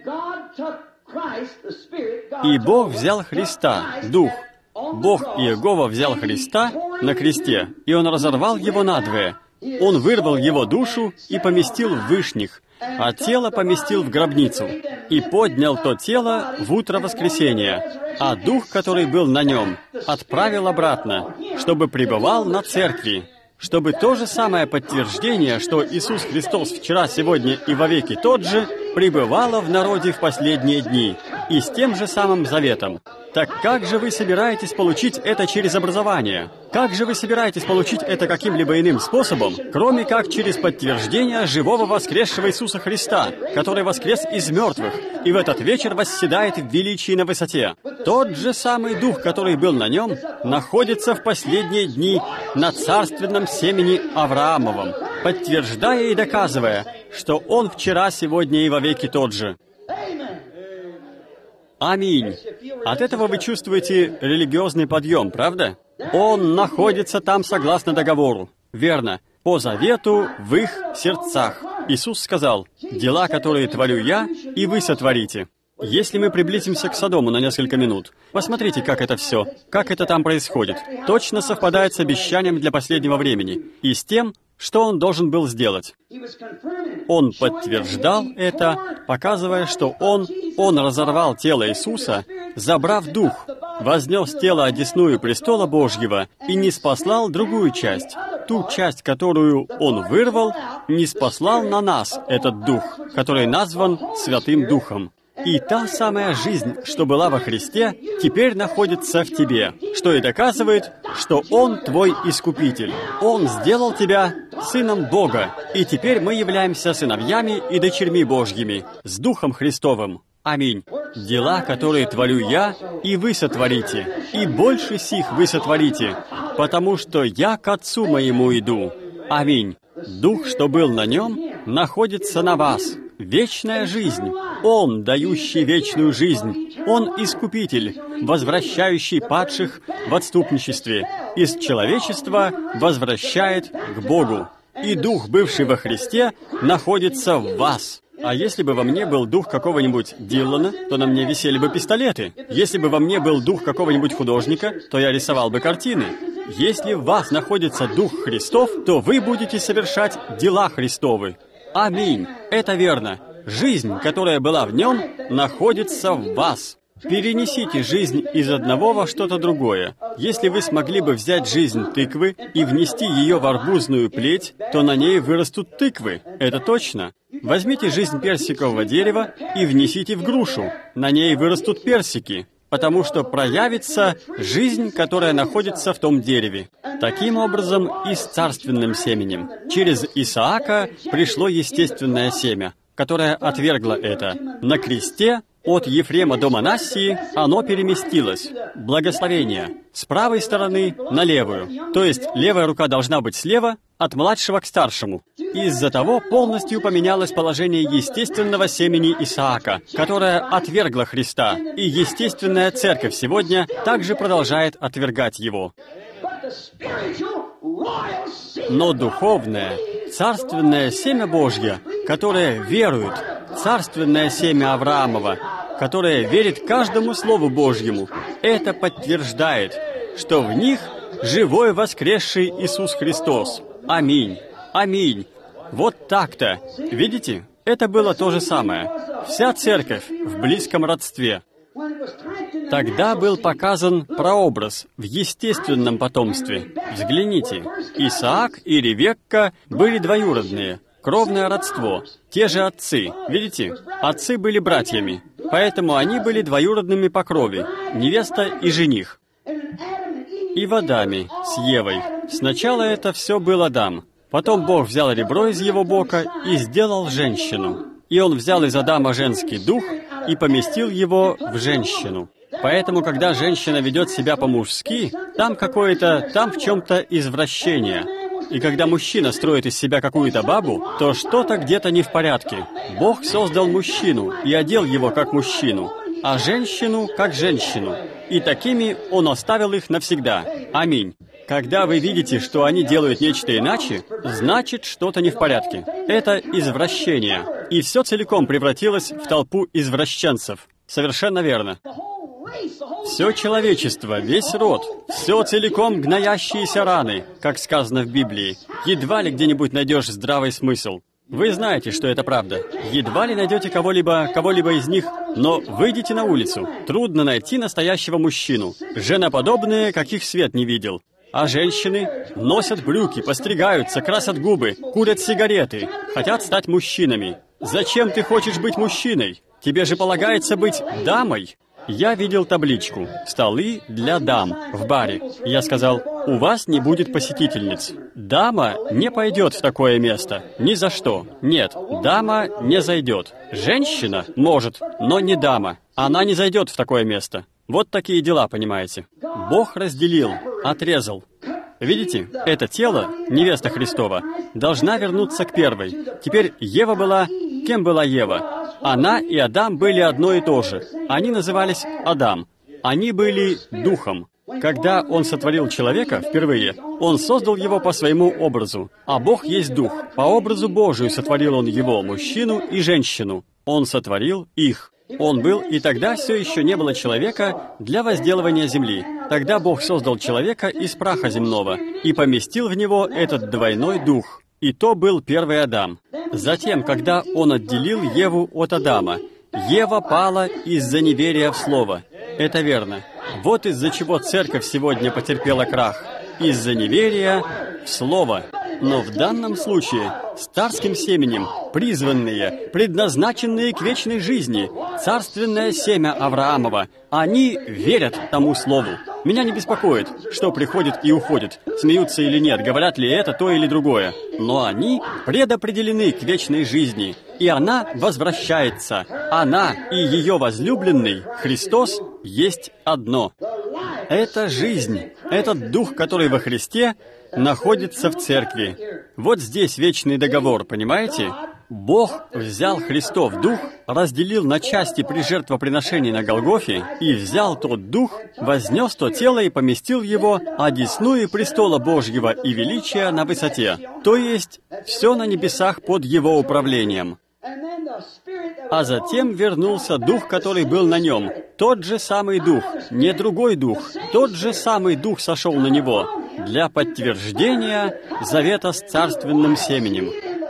Speaker 1: И Бог взял Христа, Дух. Бог Иегова взял Христа на кресте, и Он разорвал Его надвое. Он вырвал Его душу и поместил в вышних, а тело поместил в гробницу, и поднял то тело в утро воскресения, а Дух, который был на Нем, отправил обратно, чтобы пребывал на церкви, чтобы то же самое подтверждение, что Иисус Христос вчера, сегодня и вовеки тот же, пребывало в народе в последние дни, и с тем же самым заветом. Так как же вы собираетесь получить это через образование? Как же вы собираетесь получить это каким-либо иным способом, кроме как через подтверждение живого воскресшего Иисуса Христа, который воскрес из мертвых, и в этот вечер восседает в величии на высоте? Тот же самый Дух, который был на Нем, находится в последние дни на царственном семени Авраамовом, подтверждая и доказывая, что Он вчера, сегодня и вовеки тот же. Аминь. От этого вы чувствуете религиозный подъем, правда? Он находится там согласно договору. Верно. По завету в их сердцах. Иисус сказал: «Дела, которые творю я, и вы сотворите». Если мы приблизимся к Содому на несколько минут, посмотрите, как это все, как это там происходит. Точно совпадает с обещанием для последнего времени и с тем, что он должен был сделать? Он подтверждал это, показывая, что он, он разорвал тело Иисуса, забрав дух, вознес тело одесную престола Божьего и не спаслал другую часть. Ту часть, которую он вырвал, не спаслал на нас этот дух, который назван Святым Духом. И та самая жизнь, что была во Христе, теперь находится в тебе, что и доказывает, что Он твой Искупитель. Он сделал тебя Сыном Бога, и теперь мы являемся сыновьями и дочерьми Божьими, с Духом Христовым. Аминь. Дела, которые творю я, и вы сотворите, и больше сих вы сотворите, потому что я к Отцу моему иду. Аминь. Дух, что был на нем, находится на вас. Вечная жизнь. Он, дающий вечную жизнь. Он Искупитель, возвращающий падших в отступничестве. Из человечества возвращает к Богу. И Дух, бывший во Христе, находится в вас. А если бы во мне был дух какого-нибудь Дилана, то на мне висели бы пистолеты. Если бы во мне был дух какого-нибудь художника, то я рисовал бы картины. Если в вас находится Дух Христов, то вы будете совершать дела Христовы. Аминь. Это верно. Жизнь, которая была в нем, находится в вас. Перенесите жизнь из одного во что-то другое. Если вы смогли бы взять жизнь тыквы и внести ее в арбузную плеть, то на ней вырастут тыквы. Это точно. Возьмите жизнь персикового дерева и внесите в грушу. На ней вырастут персики, потому что проявится жизнь, которая находится в том дереве. Таким образом и с царственным семенем. Через Исаака пришло естественное семя, которое отвергло это. На кресте от Ефрема до Манассии оно переместилось. Благословение. С правой стороны на левую. То есть левая рука должна быть слева, от младшего к старшему. Из-за того полностью поменялось положение естественного семени Исаака, которое отвергло Христа, и естественная церковь сегодня также продолжает отвергать его. Но духовное, царственное семя Божье, которое верует, царственное семя Авраамова, которое верит каждому Слову Божьему, это подтверждает, что в них живой воскресший Иисус Христос. Аминь. Аминь. Вот так-то. Видите? Это было то же самое. Вся церковь в близком родстве. Тогда был показан прообраз в естественном потомстве. Взгляните. Исаак и Ревекка были двоюродные. Кровное родство. Те же отцы. Видите? Отцы были братьями. Поэтому они были двоюродными по крови. Невеста и жених. И в Адаме с Евой. Сначала это все был Адам. Потом Бог взял ребро из его бока и сделал женщину. И Он взял из Адама женский дух и поместил его в женщину. Поэтому, когда женщина ведет себя по-мужски, там какое-то, там в чем-то извращение. И когда мужчина строит из себя какую-то бабу, то что-то где-то не в порядке. Бог создал мужчину и одел его как мужчину, а женщину как женщину. И такими Он оставил их навсегда. Аминь. Когда вы видите, что они делают нечто иначе, значит, что-то не в порядке. Это извращение. И все целиком превратилось в толпу извращенцев. Совершенно верно. Все человечество, весь род, все целиком гноящиеся раны, как сказано в Библии. Едва ли где-нибудь найдешь здравый смысл. Вы знаете, что это правда. Едва ли найдете кого-либо, кого-либо из них, но выйдите на улицу. Трудно найти настоящего мужчину. Женоподобные, каких свет не видел. А женщины носят брюки, постригаются, красят губы, курят сигареты, хотят стать мужчинами. Зачем ты хочешь быть мужчиной? Тебе же полагается быть дамой. Я видел табличку «Столы для дам» в баре. Я сказал, у вас не будет посетительниц. Дама не пойдет в такое место. Ни за что. Нет, дама не зайдет. Женщина может, но не дама. Она не зайдет в такое место. Вот такие дела, понимаете. Бог разделил, отрезал. Видите, это тело, невеста Христова, должна вернуться к первой. Теперь Ева была... Кем была Ева? Она и Адам были одно и то же. Они назывались Адам. Они были духом. Когда Он сотворил человека впервые, Он создал его по своему образу. А Бог есть дух. По образу Божию сотворил Он его, мужчину и женщину. Он сотворил их. Он был, и тогда все еще не было человека для возделывания земли. Тогда Бог создал человека из праха земного и поместил в него этот двойной дух. и то был первый Адам. Затем, когда он отделил Еву от Адама, Ева пала из-за неверия в Слово. Это верно. Вот из-за чего церковь сегодня потерпела крах. Из-за неверия в Слово. Но в данном случае с царским семенем, призванные, предназначенные к вечной жизни, царственное семя Авраамова, они верят тому Слову. Меня не беспокоит, что приходит и уходит, смеются или нет, говорят ли это, то или другое. Но они предопределены к вечной жизни, и она возвращается. Она и ее возлюбленный, Христос, есть одно. Это жизнь, этот Дух, который во Христе, находится в церкви. Вот здесь вечный договор, понимаете? Бог взял Христов Дух, разделил на части при жертвоприношении на Голгофе, и взял тот Дух, вознес то тело и поместил его одесную престола Божьего и величия на высоте, то есть все на небесах под его управлением. А затем вернулся Дух, который был на нем. Тот же самый Дух, не другой Дух, тот же самый Дух сошел на него для подтверждения завета с царственным семенем.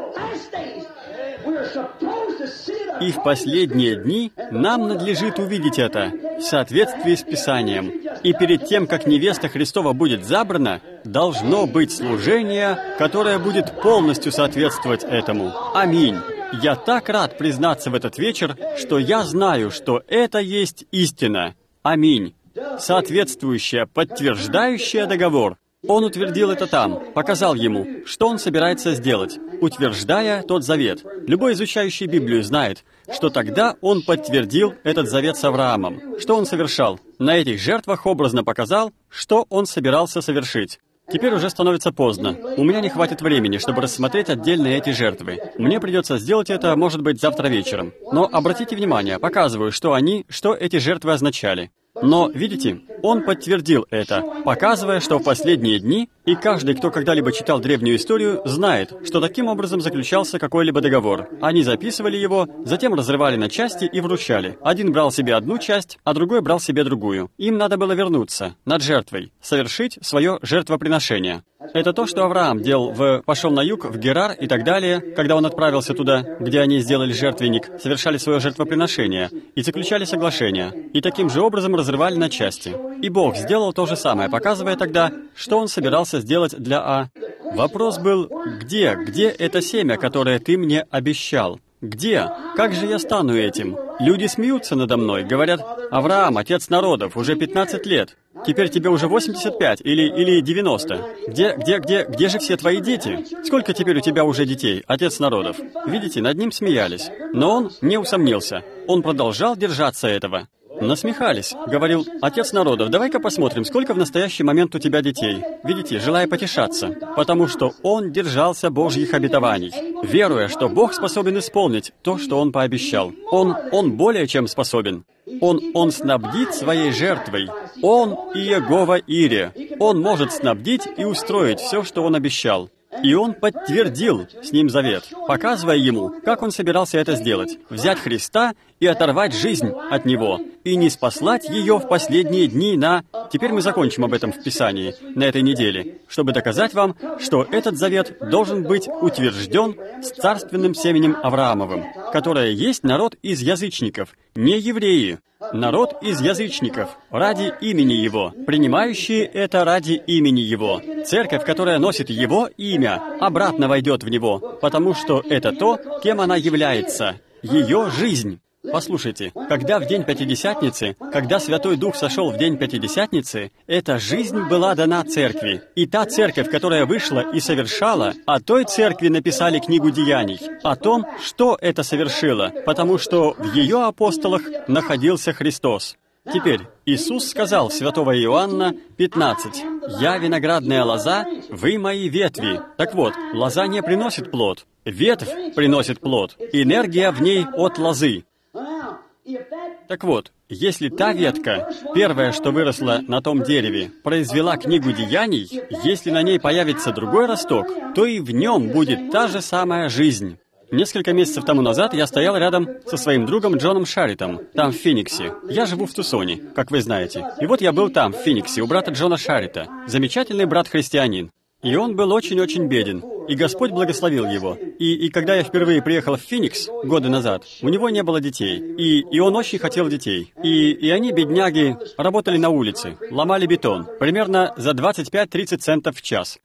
Speaker 1: И в последние дни нам надлежит увидеть это в соответствии с Писанием. И перед тем, как невеста Христова будет забрана, должно быть служение, которое будет полностью соответствовать этому. Аминь. Я так рад признаться в этот вечер, что я знаю, что это есть истина. Аминь. Соответствующая, подтверждающая договор. Он утвердил это там, показал ему, что он собирается сделать, утверждая тот завет. Любой изучающий Библию знает, что тогда он подтвердил этот завет с Авраамом. Что он совершал? На этих жертвах образно показал, что он собирался совершить. Теперь уже становится поздно. У меня не хватит времени, чтобы рассмотреть отдельно эти жертвы. Мне придется сделать это, может быть, завтра вечером. Но обратите внимание, показываю, что они, что эти жертвы означали. Но, видите, он подтвердил это, показывая, что в последние дни, и каждый, кто когда-либо читал древнюю историю, знает, что таким образом заключался какой-либо договор. Они записывали его, затем разрывали на части и вручали. Один брал себе одну часть, а другой брал себе другую. Им надо было вернуться над жертвой, совершить свое жертвоприношение. Это то, что Авраам делал в... пошел на юг, в Герар и так далее, когда он отправился туда, где они сделали жертвенник, совершали свое жертвоприношение и заключали соглашение, и таким же образом разрывали на части. И Бог сделал то же самое, показывая тогда, что Он собирался сделать для А. Вопрос был, где, где это семя, которое ты мне обещал? Где? Как же я стану этим? Люди смеются надо мной, говорят, Авраам, отец народов, уже пятнадцать лет. Теперь тебе уже восемьдесят пять или, или девяносто. Где, где, где, где же все твои дети? Сколько теперь у тебя уже детей, отец народов? Видите, над ним смеялись. Но он не усомнился. Он продолжал держаться этого. Насмехались. Говорил, отец народов, давай-ка посмотрим, сколько в настоящий момент у тебя детей. Видите, желая потешаться. Потому что он держался Божьих обетований, веруя, что Бог способен исполнить то, что он пообещал. Он, он более чем способен. Он, он снабдит своей жертвой. Он и Иегова Ире. Он может снабдить и устроить все, что он обещал. И он подтвердил с ним завет, показывая ему, как он собирался это сделать. Взять Христа и оторвать жизнь от Него, и не спаслать ее в последние дни на... Теперь мы закончим об этом в Писании на этой неделе, чтобы доказать вам, что этот завет должен быть утвержден с царственным семенем Авраамовым, которое есть народ из язычников, не евреи. Народ из язычников, ради имени Его, принимающие это ради имени Его. Церковь, которая носит Его имя, обратно войдет в Него, потому что это то, кем она является, ее жизнь. Послушайте, когда в день Пятидесятницы, когда Святой Дух сошел в день Пятидесятницы, эта жизнь была дана церкви. И та церковь, которая вышла и совершала, о той церкви написали книгу Деяний, о том, что это совершило, потому что в ее апостолах находился Христос. Теперь, Иисус сказал в святого Иоанна пятнадцать, «Я виноградная лоза, вы мои ветви». Так вот, лоза не приносит плод, ветвь приносит плод, энергия в ней от лозы. Так вот, если та ветка, первая, что выросла на том дереве, произвела книгу Деяний, если на ней появится другой росток, то и в нем будет та же самая жизнь. Несколько месяцев тому назад я стоял рядом со своим другом Джоном Шаритом, там, в Фениксе. Я живу в Тусоне, как вы знаете. И вот я был там, в Фениксе, у брата Джона Шарита. Замечательный брат-христианин. И он был очень-очень беден. И Господь благословил его. И, и когда я впервые приехал в Феникс годы назад, у него не было детей. И, и он очень хотел детей. И, и они, бедняги, работали на улице, ломали бетон, примерно за двадцать пять-тридцать центов в час.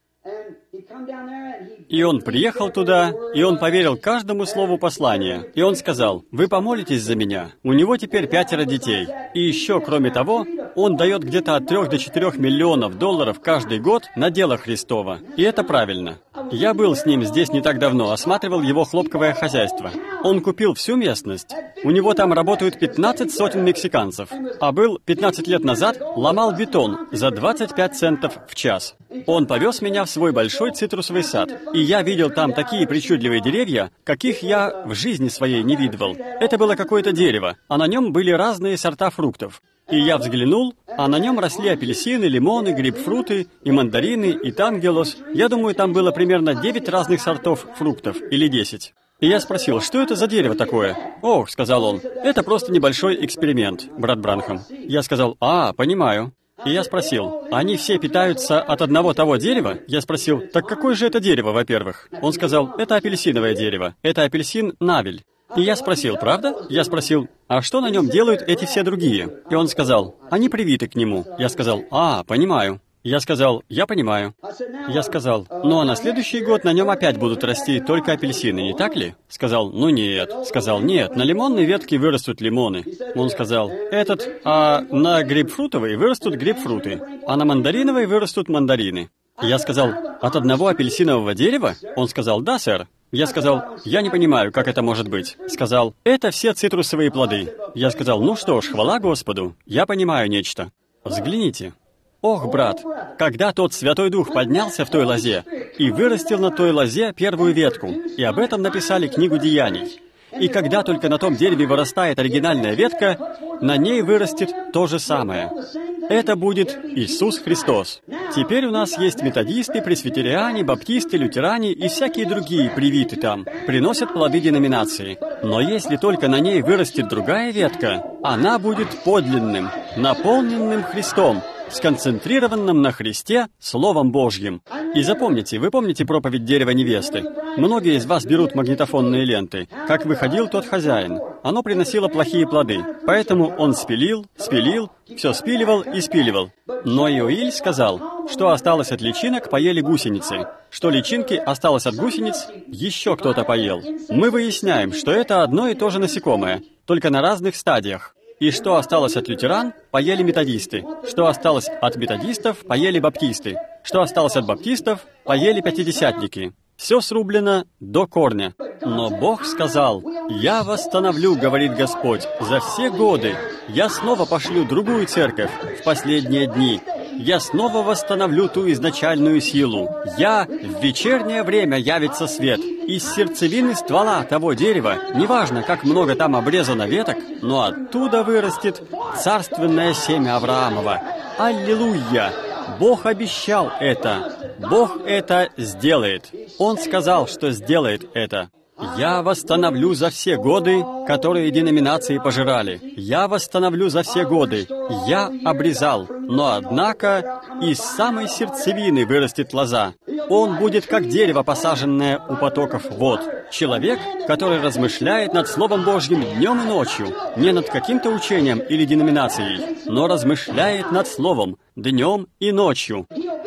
Speaker 1: И он приехал туда, и он поверил каждому слову послания. И он сказал: «Вы помолитесь за меня». У него теперь пятеро детей. И еще, кроме того, он дает где-то от трех до четырех миллионов долларов каждый год на дело Христово. И это правильно. Я был с ним здесь не так давно, осматривал его хлопковое хозяйство. Он купил всю местность. У него там работают пятнадцать сотен мексиканцев. А был пятнадцать лет назад, ломал бетон за двадцать пять центов в час. Он повез меня в свой большой цитрусовый сад. И я видел там такие причудливые деревья, каких я в жизни своей не видывал. Это было какое-то дерево, а на нем были разные сорта фруктов. И я взглянул, а на нем росли апельсины, лимоны, грейпфруты, и мандарины, и тангелос. Я думаю, там было примерно девять разных сортов фруктов, или десять. И я спросил, что это за дерево такое? «Ох», — сказал он, — «это просто небольшой эксперимент, брат Бранхам». Я сказал: «А, понимаю». И я спросил: «Они все питаются от одного того дерева?» Я спросил: «Так какое же это дерево, во-первых?» Он сказал: «Это апельсиновое дерево. Это апельсин Навель». И я спросил: «Правда?» Я спросил: «А что на нем делают эти все другие?» И он сказал: «Они привиты к нему». Я сказал: «А, понимаю». Я сказал: «Я понимаю». Я сказал: «Ну а на следующий год на нем опять будут расти только апельсины, не так ли?» Сказал: «Ну нет». Сказал: «Нет, на лимонной ветке вырастут лимоны». Он сказал: «Этот, а на грейпфрутовой вырастут грейпфруты, а на мандариновой вырастут мандарины». Я сказал: «От одного апельсинового дерева?» Он сказал: «Да, сэр». Я сказал: «Я не понимаю, как это может быть». Сказал: «Это все цитрусовые плоды». Я сказал: «Ну что ж, хвала Господу, я понимаю нечто». Взгляните. Ох, брат, когда тот Святой Дух поднялся в той лозе и вырастил на той лозе первую ветку, и об этом написали книгу Деяний. И когда только на том дереве вырастает оригинальная ветка, на ней вырастет то же самое. Это будет Иисус Христос. Теперь у нас есть методисты, пресвитериане, баптисты, лютеране и всякие другие привиты там, приносят плоды деноминации. Но если только на ней вырастет другая ветка, она будет подлинным, наполненным Христом, сконцентрированным на Христе Словом Божьим. И запомните, вы помните проповедь дерева невесты? Многие из вас берут магнитофонные ленты. Как выходил тот хозяин, оно приносило плохие плоды. Поэтому он спилил, спилил, все спиливал и спиливал. Но Иоиль сказал, что осталось от личинок, поели гусеницы. Что личинки осталось от гусениц, еще кто-то поел. Мы выясняем, что это одно и то же насекомое, только на разных стадиях. И что осталось от лютеран, поели методисты. Что осталось от методистов, поели баптисты. Что осталось от баптистов, поели пятидесятники. Все срублено до корня. Но Бог сказал: «Я восстановлю, говорит Господь, за все годы. Я снова пошлю другую церковь в последние дни. Я снова восстановлю ту изначальную силу. Я в вечернее время явится свет. Из сердцевины ствола того дерева, неважно, как много там обрезано веток, но оттуда вырастет царственное семя Авраамова. Аллилуйя! Бог обещал это. Бог это сделает. Он сказал, что сделает это. Я восстановлю за все годы, которые деноминации пожирали. Я восстановлю за все годы. Я обрезал. Но, однако, из самой сердцевины вырастет лоза. Он будет как дерево, посаженное у потоков вод. Человек, который размышляет над Словом Божьим днем и ночью, не над каким-то учением или деноминацией, но размышляет над Словом днем и ночью.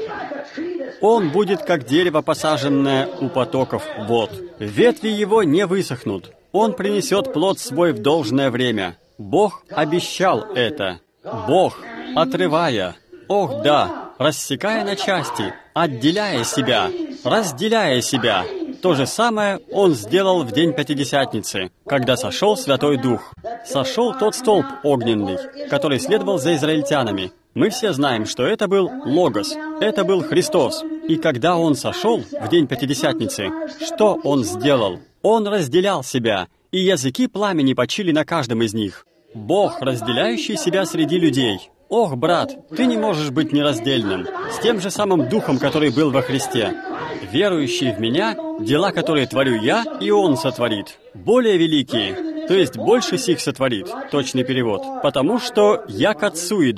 Speaker 1: Он будет как дерево, посаженное у потоков вод. Ветви его не высохнут. Он принесет плод свой в должное время. Бог обещал это. Бог, отрывая, ох да, рассекая на части, отделяя себя, разделяя себя. То же самое Он сделал в день Пятидесятницы, когда сошел Святой Дух. Сошел тот столб огненный, который следовал за израильтянами. Мы все знаем, что это был Логос, это был Христос. И когда Он сошел в день Пятидесятницы, что Он сделал? Он разделял себя, и языки пламени почили на каждом из них. Бог, разделяющий себя среди людей. Ох, брат, ты не можешь быть нераздельным, с тем же самым Духом, который был во Христе. Верующий в Меня, дела, которые творю Я, и Он сотворит. Более великие, то есть больше сих сотворит, точный перевод, потому что Я к Отцу иду.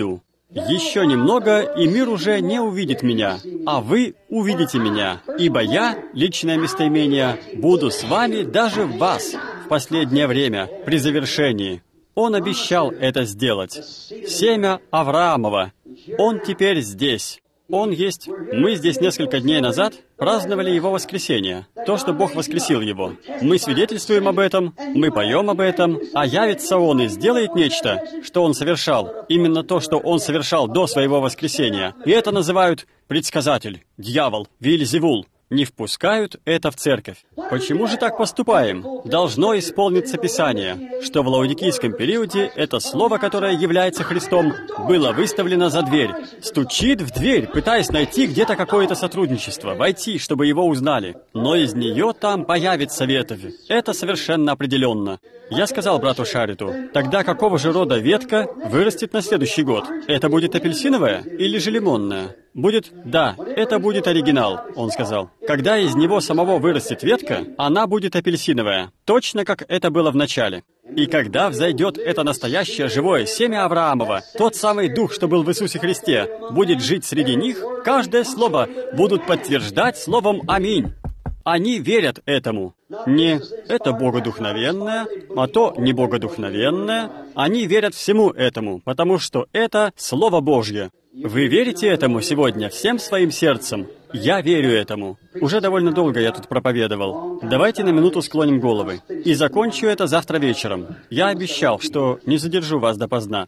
Speaker 1: Еще немного, и мир уже не увидит меня, а вы увидите меня, ибо я, личное местоимение, буду с вами даже в вас в последнее время, при завершении. Он обещал это сделать. Семя Авраамова. Он теперь здесь. Он есть. Мы здесь несколько дней назад праздновали Его воскресение, то, что Бог воскресил Его. Мы свидетельствуем об этом, мы поем об этом, а явится Он и сделает нечто, что Он совершал, именно то, что Он совершал до Своего воскресения. И это называют предсказатель, дьявол, Вельзевул. Не впускают это в церковь. Почему же так поступаем? Должно исполниться Писание, что в лаодикийском периоде это слово, которое является Христом, было выставлено за дверь. Стучит в дверь, пытаясь найти где-то какое-то сотрудничество, войти, чтобы его узнали. Но из нее там появится ветвь. Это совершенно определенно. Я сказал брату Шариту, тогда какого же рода ветка вырастет на следующий год? Это будет апельсиновая или же лимонная? Будет, да, это будет оригинал, он сказал. Когда из него самого вырастет ветка, она будет апельсиновая, точно как это было в начале. И когда взойдет это настоящее живое семя Авраамова, тот самый Дух, что был в Иисусе Христе, будет жить среди них, каждое слово будут подтверждать словом «Аминь». Они верят этому. Не «это богодухновенное», а то не богодухновенное. Они верят всему этому, потому что это Слово Божье. Вы верите этому сегодня всем своим сердцем? Я верю этому. Уже довольно долго я тут проповедовал. Давайте на минуту склоним головы. И закончу это завтра вечером. Я обещал, что не задержу вас допоздна.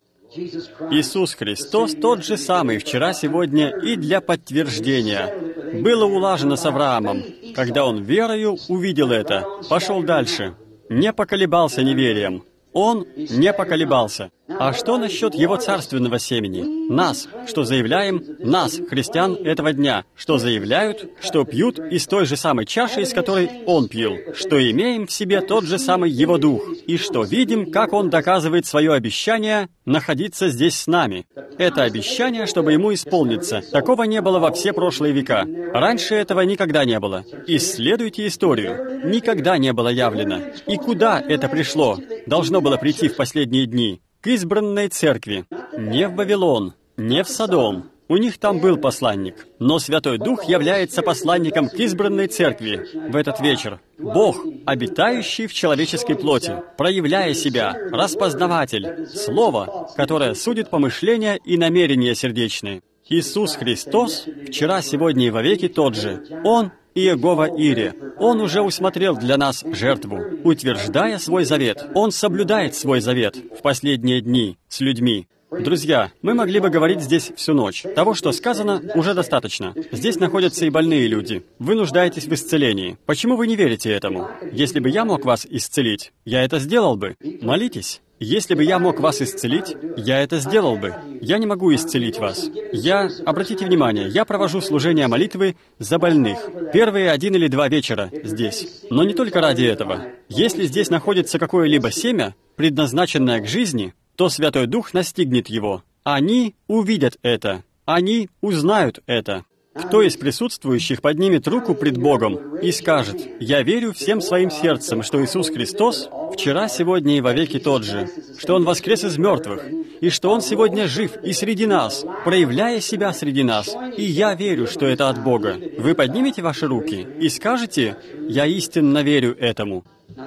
Speaker 1: Иисус Христос тот же самый вчера, сегодня и для подтверждения. Было улажено с Авраамом. Когда он верою увидел это, пошел дальше. Не поколебался неверием. Он не поколебался. А что насчет его царственного семени? Нас, что заявляем, нас, христиан этого дня, что заявляют, что пьют из той же самой чаши, из которой он пил, что имеем в себе тот же самый его дух, и что видим, как он доказывает свое обещание находиться здесь с нами. Это обещание, чтобы ему исполниться. Такого не было во все прошлые века. Раньше этого никогда не было. Исследуйте историю. Никогда не было явлено. И куда это пришло? Должно было прийти в последние дни. К избранной церкви. Не в Вавилон, не в Содом. У них там был посланник. Но Святой Дух является посланником к избранной церкви в этот вечер. Бог, обитающий в человеческой плоти, проявляя себя, распознаватель, Слово, которое судит помышления и намерения сердечные. Иисус Христос вчера, сегодня и вовеки тот же. Он Иегова Ире. Он уже усмотрел для нас жертву, утверждая свой завет. Он соблюдает свой завет в последние дни с людьми. Друзья, мы могли бы говорить здесь всю ночь. Того, что сказано, уже достаточно. Здесь находятся и больные люди. Вы нуждаетесь в исцелении. Почему вы не верите этому? Если бы я мог вас исцелить, я это сделал бы. Молитесь. Если бы я мог вас исцелить, я это сделал бы. Я не могу исцелить вас. Я, обратите внимание, я провожу служение молитвы за больных. Первые один или два вечера здесь. Но не только ради этого. Если здесь находится какое-либо семя, предназначенное к жизни, то Святой Дух настигнет его. Они увидят это. Они узнают это. Кто из присутствующих поднимет руку пред Богом и скажет: «Я верю всем своим сердцем, что Иисус Христос вчера, сегодня и вовеки тот же, что Он воскрес из мертвых, и что Он сегодня жив и среди нас, проявляя себя среди нас, и я верю, что это от Бога». Вы поднимете ваши руки и скажете: «Я истинно верю этому».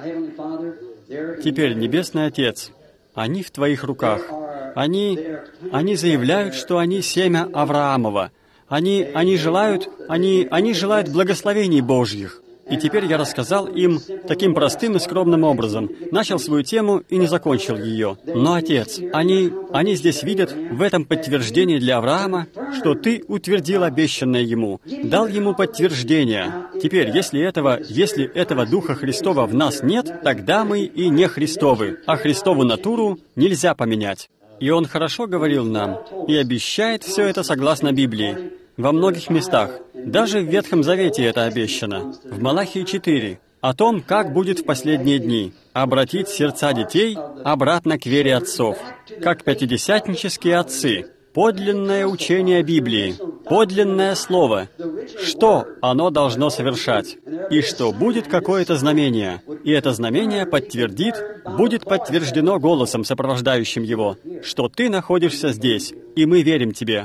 Speaker 1: Теперь, Небесный Отец, они в Твоих руках. Они, они заявляют, что они семя Авраамова. Они, они желают, они, они желают благословений Божьих. И теперь я рассказал им таким простым и скромным образом, начал свою тему и не закончил ее. Но, Отец, они, они здесь видят в этом подтверждение для Авраама, что Ты утвердил обещанное ему, дал ему подтверждение. Теперь, если этого, если этого Духа Христова в нас нет, тогда мы и не Христовы, а Христову натуру нельзя поменять. И Он хорошо говорил нам и обещает все это согласно Библии. Во многих местах, даже в Ветхом Завете это обещано, в Малахии четыре, о том, как будет в последние дни, обратить сердца детей обратно к вере отцов, как пятидесятнические отцы, подлинное учение Библии, подлинное слово, что оно должно совершать, и что будет какое-то знамение, и это знамение подтвердит, будет подтверждено голосом, сопровождающим его, что ты находишься здесь, и мы верим тебе.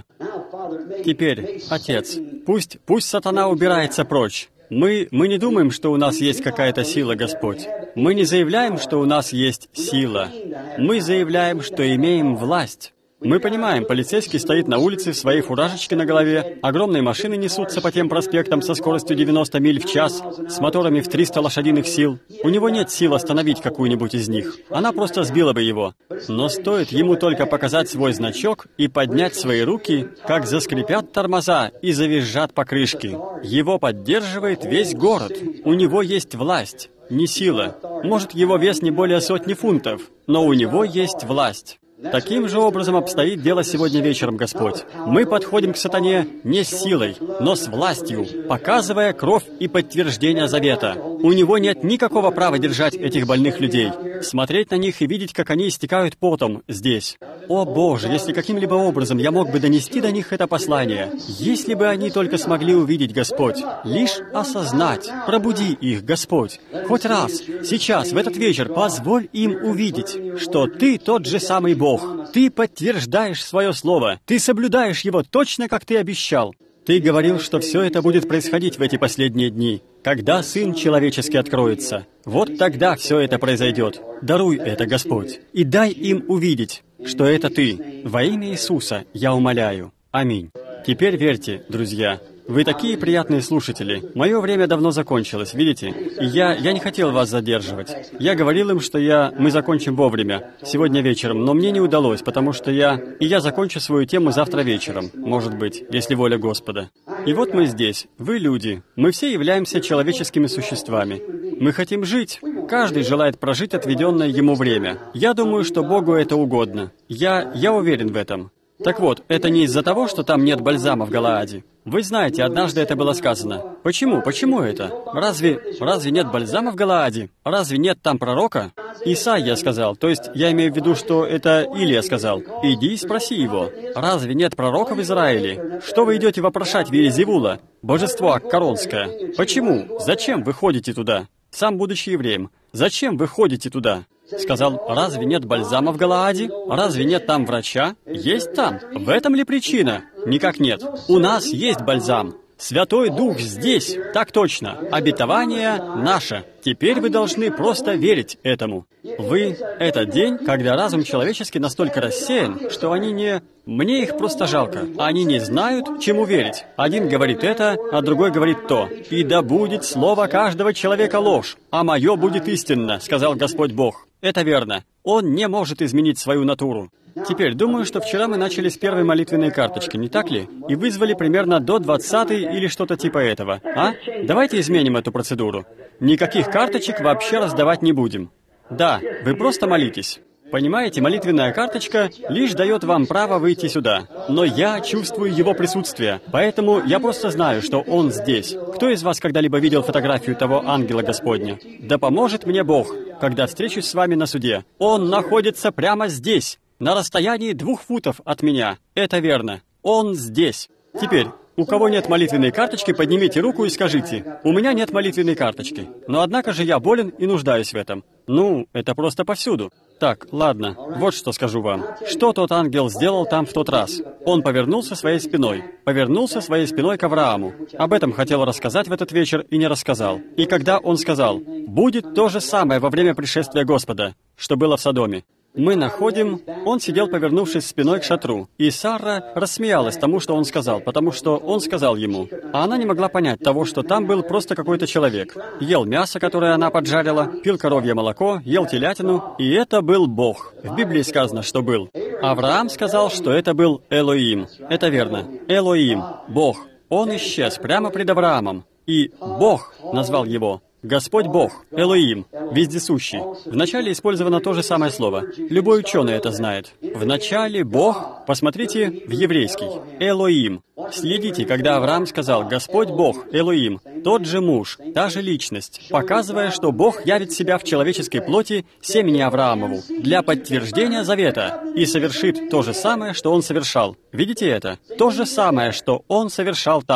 Speaker 1: Теперь, Отец, пусть, пусть сатана убирается прочь. Мы, мы не думаем, что у нас есть какая-то сила, Господь. Мы не заявляем, что у нас есть сила. Мы заявляем, что имеем власть. Мы понимаем, полицейский стоит на улице в своей фуражечке на голове, огромные машины несутся по тем проспектам со скоростью девяносто миль в час, с моторами в триста лошадиных сил. У него нет сил остановить какую-нибудь из них. Она просто сбила бы его. Но стоит ему только показать свой значок и поднять свои руки, как заскрипят тормоза и завизжат покрышки. Его поддерживает весь город. У него есть власть, не сила. Может, его вес не более сотни фунтов, но у него есть власть. Таким же образом обстоит дело сегодня вечером, Господь. Мы подходим к сатане не с силой, но с властью, показывая кровь и подтверждение завета. У него нет никакого права держать этих больных людей, смотреть на них и видеть, как они истекают потом здесь. О Боже, если каким-либо образом я мог бы донести до них это послание, если бы они только смогли увидеть, Господь, лишь осознать, пробуди их, Господь. Хоть раз, сейчас, в этот вечер, позволь им увидеть, что Ты тот же самый Бог. Ты подтверждаешь свое слово. Ты соблюдаешь его точно, как Ты обещал. Ты говорил, что все это будет происходить в эти последние дни, когда Сын Человеческий откроется. Вот тогда все это произойдет. Даруй это, Господь, и дай им увидеть, что это Ты. Во имя Иисуса я умоляю. Аминь. Теперь верьте, друзья. Вы такие приятные слушатели. Мое время давно закончилось, видите? И я, я не хотел вас задерживать. Я говорил им, что я, мы закончим вовремя, сегодня вечером, но мне не удалось, потому что я... И я закончу свою тему завтра вечером, может быть, если воля Господа. И вот мы здесь, вы люди. Мы все являемся человеческими существами. Мы хотим жить. Каждый желает прожить отведенное ему время. Я думаю, что Богу это угодно. Я, я уверен в этом. Так вот, это не из-за того, что там нет бальзама в Галааде. Вы знаете, однажды это было сказано. Почему? Почему это? Разве, разве нет бальзама в Галааде? Разве нет там пророка? Исайя сказал, то есть я имею в виду, что это Илия сказал. Иди и спроси его. Разве нет пророка в Израиле? Что вы идете вопрошать Веельзевула, божество Аккаронское? Почему? Зачем вы ходите туда? Сам будучи евреем. Зачем вы ходите туда? Сказал, разве нет бальзама в Галааде? Разве нет там врача? Есть там. В этом ли причина? Никак нет. У нас есть бальзам. Святой Дух здесь. Так точно. Обетование наше. Теперь вы должны просто верить этому. Вы — это день, когда разум человеческий настолько рассеян, что они не... Мне их просто жалко. Они не знают, чему верить. Один говорит это, а другой говорит то. «И да будет слово каждого человека ложь, а мое будет истинно», — сказал Господь Бог. Это верно. Он не может изменить свою натуру. Теперь, думаю, что вчера мы начали с первой молитвенной карточки, не так ли? И вызвали примерно до двадцатой или что-то типа этого. А? Давайте изменим эту процедуру. Никаких карточек вообще раздавать не будем. Да, вы просто молитесь. Понимаете, молитвенная карточка лишь дает вам право выйти сюда. Но я чувствую его присутствие, поэтому я просто знаю, что он здесь. Кто из вас когда-либо видел фотографию того ангела Господня? Да поможет мне Бог, когда встречусь с вами на суде. Он находится прямо здесь, на расстоянии двух футов от меня. Это верно. Он здесь. Теперь, у кого нет молитвенной карточки, поднимите руку и скажите: «У меня нет молитвенной карточки, но однако же я болен и нуждаюсь в этом». Ну, это просто повсюду. Так, ладно, вот что скажу вам. Что тот ангел сделал там в тот раз? Он повернулся своей спиной. Повернулся своей спиной к Аврааму. Об этом хотел рассказать в этот вечер и не рассказал. И когда он сказал: «Будет то же самое во время пришествия Господа, что было в Содоме». Мы находим, он сидел, повернувшись спиной к шатру, и Сара рассмеялась тому, что он сказал, потому что он сказал ему, а она не могла понять того, что там был просто какой-то человек. Ел мясо, которое она поджарила, пил коровье молоко, ел телятину, и это был Бог. В Библии сказано, что был. Авраам сказал, что это был Элоим. Это верно. Элоим, Бог. Он исчез прямо пред Авраамом. И Бог назвал его Господь Бог, Элоим, вездесущий. Вначале использовано то же самое слово. Любой ученый это знает. Вначале Бог, посмотрите в еврейский, Элоим. Следите, когда Авраам сказал «Господь Бог, Элоим», тот же муж, та же личность, показывая, что Бог явит себя в человеческой плоти семени Авраамову для подтверждения завета и совершит то же самое, что он совершал. Видите это? То же самое, что он совершал там.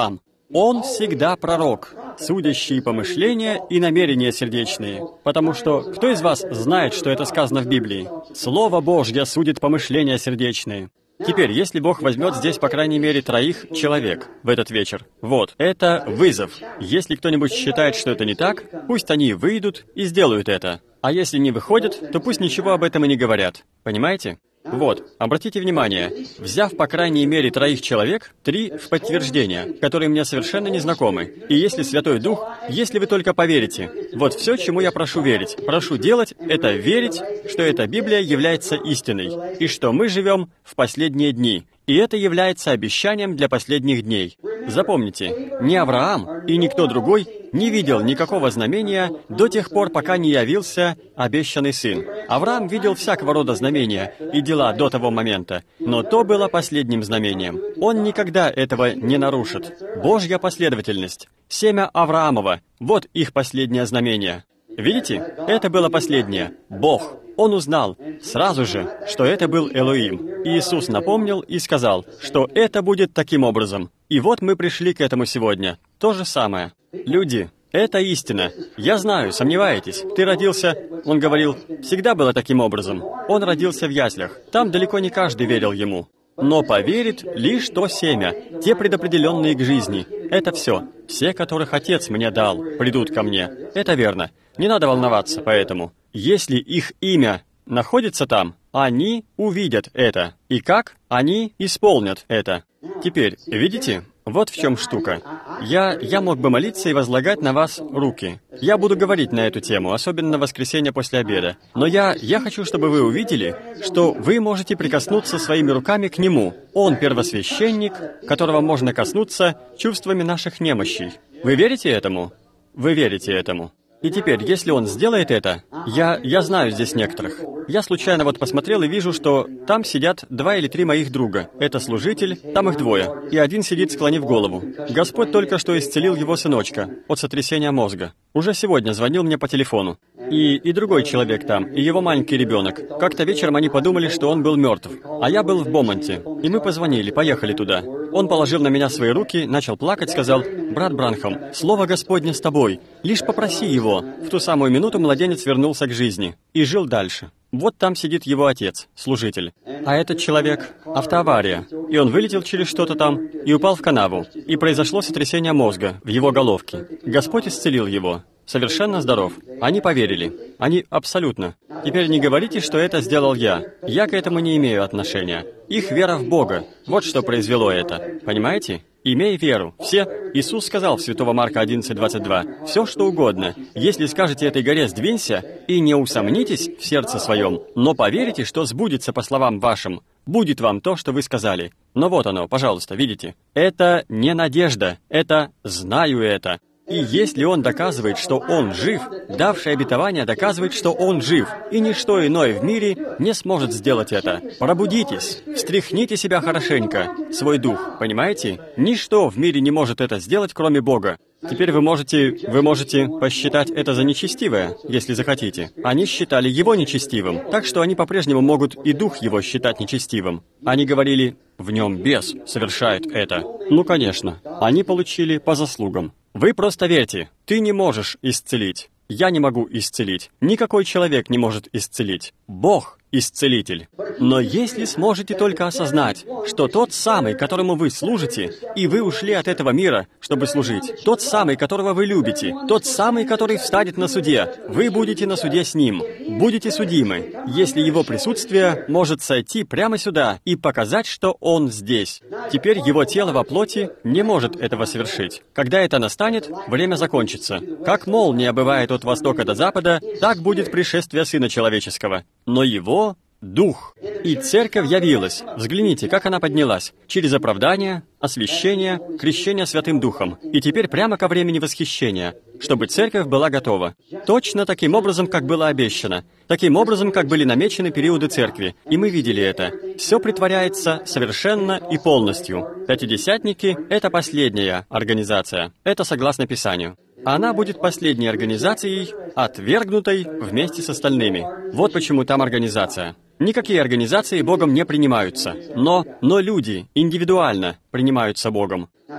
Speaker 1: Он всегда пророк, судящий помышления и намерения сердечные. Потому что кто из вас знает, что это сказано в Библии? Слово Божье судит помышления сердечные. Теперь, если Бог возьмет здесь, по крайней мере, троих человек в этот вечер, вот, это вызов. Если кто-нибудь считает, что это не так, пусть они выйдут и сделают это. А если не выходят, то пусть ничего об этом и не говорят. Понимаете? Вот, обратите внимание, взяв по крайней мере троих человек, три в подтверждение, которые мне совершенно не знакомы. И если Святой Дух, если вы только поверите, вот все, чему я прошу верить, прошу делать, это верить, что эта Библия является истиной, и что мы живем в последние дни. И это является обещанием для последних дней. Запомните, ни Авраам и никто другой не видел никакого знамения до тех пор, пока не явился обещанный сын. Авраам видел всякого рода знамения и дела до того момента, но то было последним знамением. Он никогда этого не нарушит. Божья последовательность, семя Авраамова, вот их последнее знамение. Видите? Это было последнее. Бог. Он узнал сразу же, что это был Элоим. Иисус напомнил и сказал, что это будет таким образом. И вот мы пришли к этому сегодня. То же самое. Люди, это истина. Я знаю, сомневаетесь. Ты родился, он говорил, всегда было таким образом. Он родился в яслях. Там далеко не каждый верил ему. Но поверит лишь то семя, те предопределенные к жизни. Это все. Все, которых Отец мне дал, придут ко мне. Это верно. Не надо волноваться по этому. Если их имя находится там, они увидят это. И как? Они исполнят это. Теперь, видите? Вот в чем штука. Я, я мог бы молиться и возлагать на вас руки. Я буду говорить на эту тему, особенно в воскресенье после обеда. Но я, я хочу, чтобы вы увидели, что вы можете прикоснуться своими руками к Нему. Он первосвященник, которого можно коснуться чувствами наших немощей. Вы верите этому? Вы верите этому? И теперь, если он сделает это, я, я знаю здесь некоторых. Я случайно вот посмотрел и вижу, что там сидят два или три моих друга. Это служитель, там их двое, и один сидит, склонив голову. Господь только что исцелил его сыночка от сотрясения мозга. Уже сегодня звонил мне по телефону. И, и другой человек там, и его маленький ребенок. Как-то вечером они подумали, что он был мертв. А я был в Бомонте, и мы позвонили, поехали туда. Он положил на меня свои руки, начал плакать, сказал, «Брат Бранхам, слово Господне с тобой, лишь попроси его». В ту самую минуту младенец вернулся к жизни и жил дальше. Вот там сидит его отец, служитель. А этот человек — автоавария. И он вылетел через что-то там и упал в канаву. И произошло сотрясение мозга в его головке. Господь исцелил его. Совершенно здоров. Они поверили. Они абсолютно. Теперь не говорите, что это сделал я. Я к этому не имею отношения. Их вера в Бога. Вот что произвело это. Понимаете? «Имей веру». Все. Иисус сказал в Святого Марка одиннадцать двадцать два, «Все, что угодно. Если скажете этой горе «сдвинься», и не усомнитесь в сердце своем, но поверите, что сбудется по словам вашим, будет вам то, что вы сказали». Но вот оно, пожалуйста, видите? Это не надежда, это «знаю это». И если он доказывает, что он жив, давший обетование доказывает, что он жив, и ничто иное в мире не сможет сделать это. Пробудитесь, встряхните себя хорошенько, свой дух, понимаете? Ничто в мире не может это сделать, кроме Бога. Теперь вы можете, вы можете посчитать это за нечестивое, если захотите. Они считали его нечестивым, так что они по-прежнему могут и дух его считать нечестивым. Они говорили, в нем бес совершает это. Ну, конечно, они получили по заслугам. Вы просто верьте, ты не можешь исцелить. Я не могу исцелить. Никакой человек не может исцелить. Бог – исцелитель. Но если сможете только осознать, что тот самый, которому вы служите, и вы ушли от этого мира, чтобы служить, тот самый, которого вы любите, тот самый, который встанет на суде, вы будете на суде с ним, будете судимы, если его присутствие может сойти прямо сюда и показать, что он здесь. Теперь его тело во плоти не может этого совершить. Когда это настанет, время закончится. Как молния бывает от востока до запада, так будет пришествие Сына Человеческого. Но его Дух. И церковь явилась. Взгляните, как она поднялась. Через оправдание, освящение, крещение Святым Духом. И теперь прямо ко времени восхищения, чтобы церковь была готова. Точно таким образом, как было обещано. Таким образом, как были намечены периоды церкви. И мы видели это. Все притворяется совершенно и полностью. Пятидесятники — это последняя организация. Это согласно Писанию. Она будет последней организацией, отвергнутой вместе с остальными. Вот почему там организация. Никакие организации Богом не принимаются, но, но люди индивидуально принимаются Богом.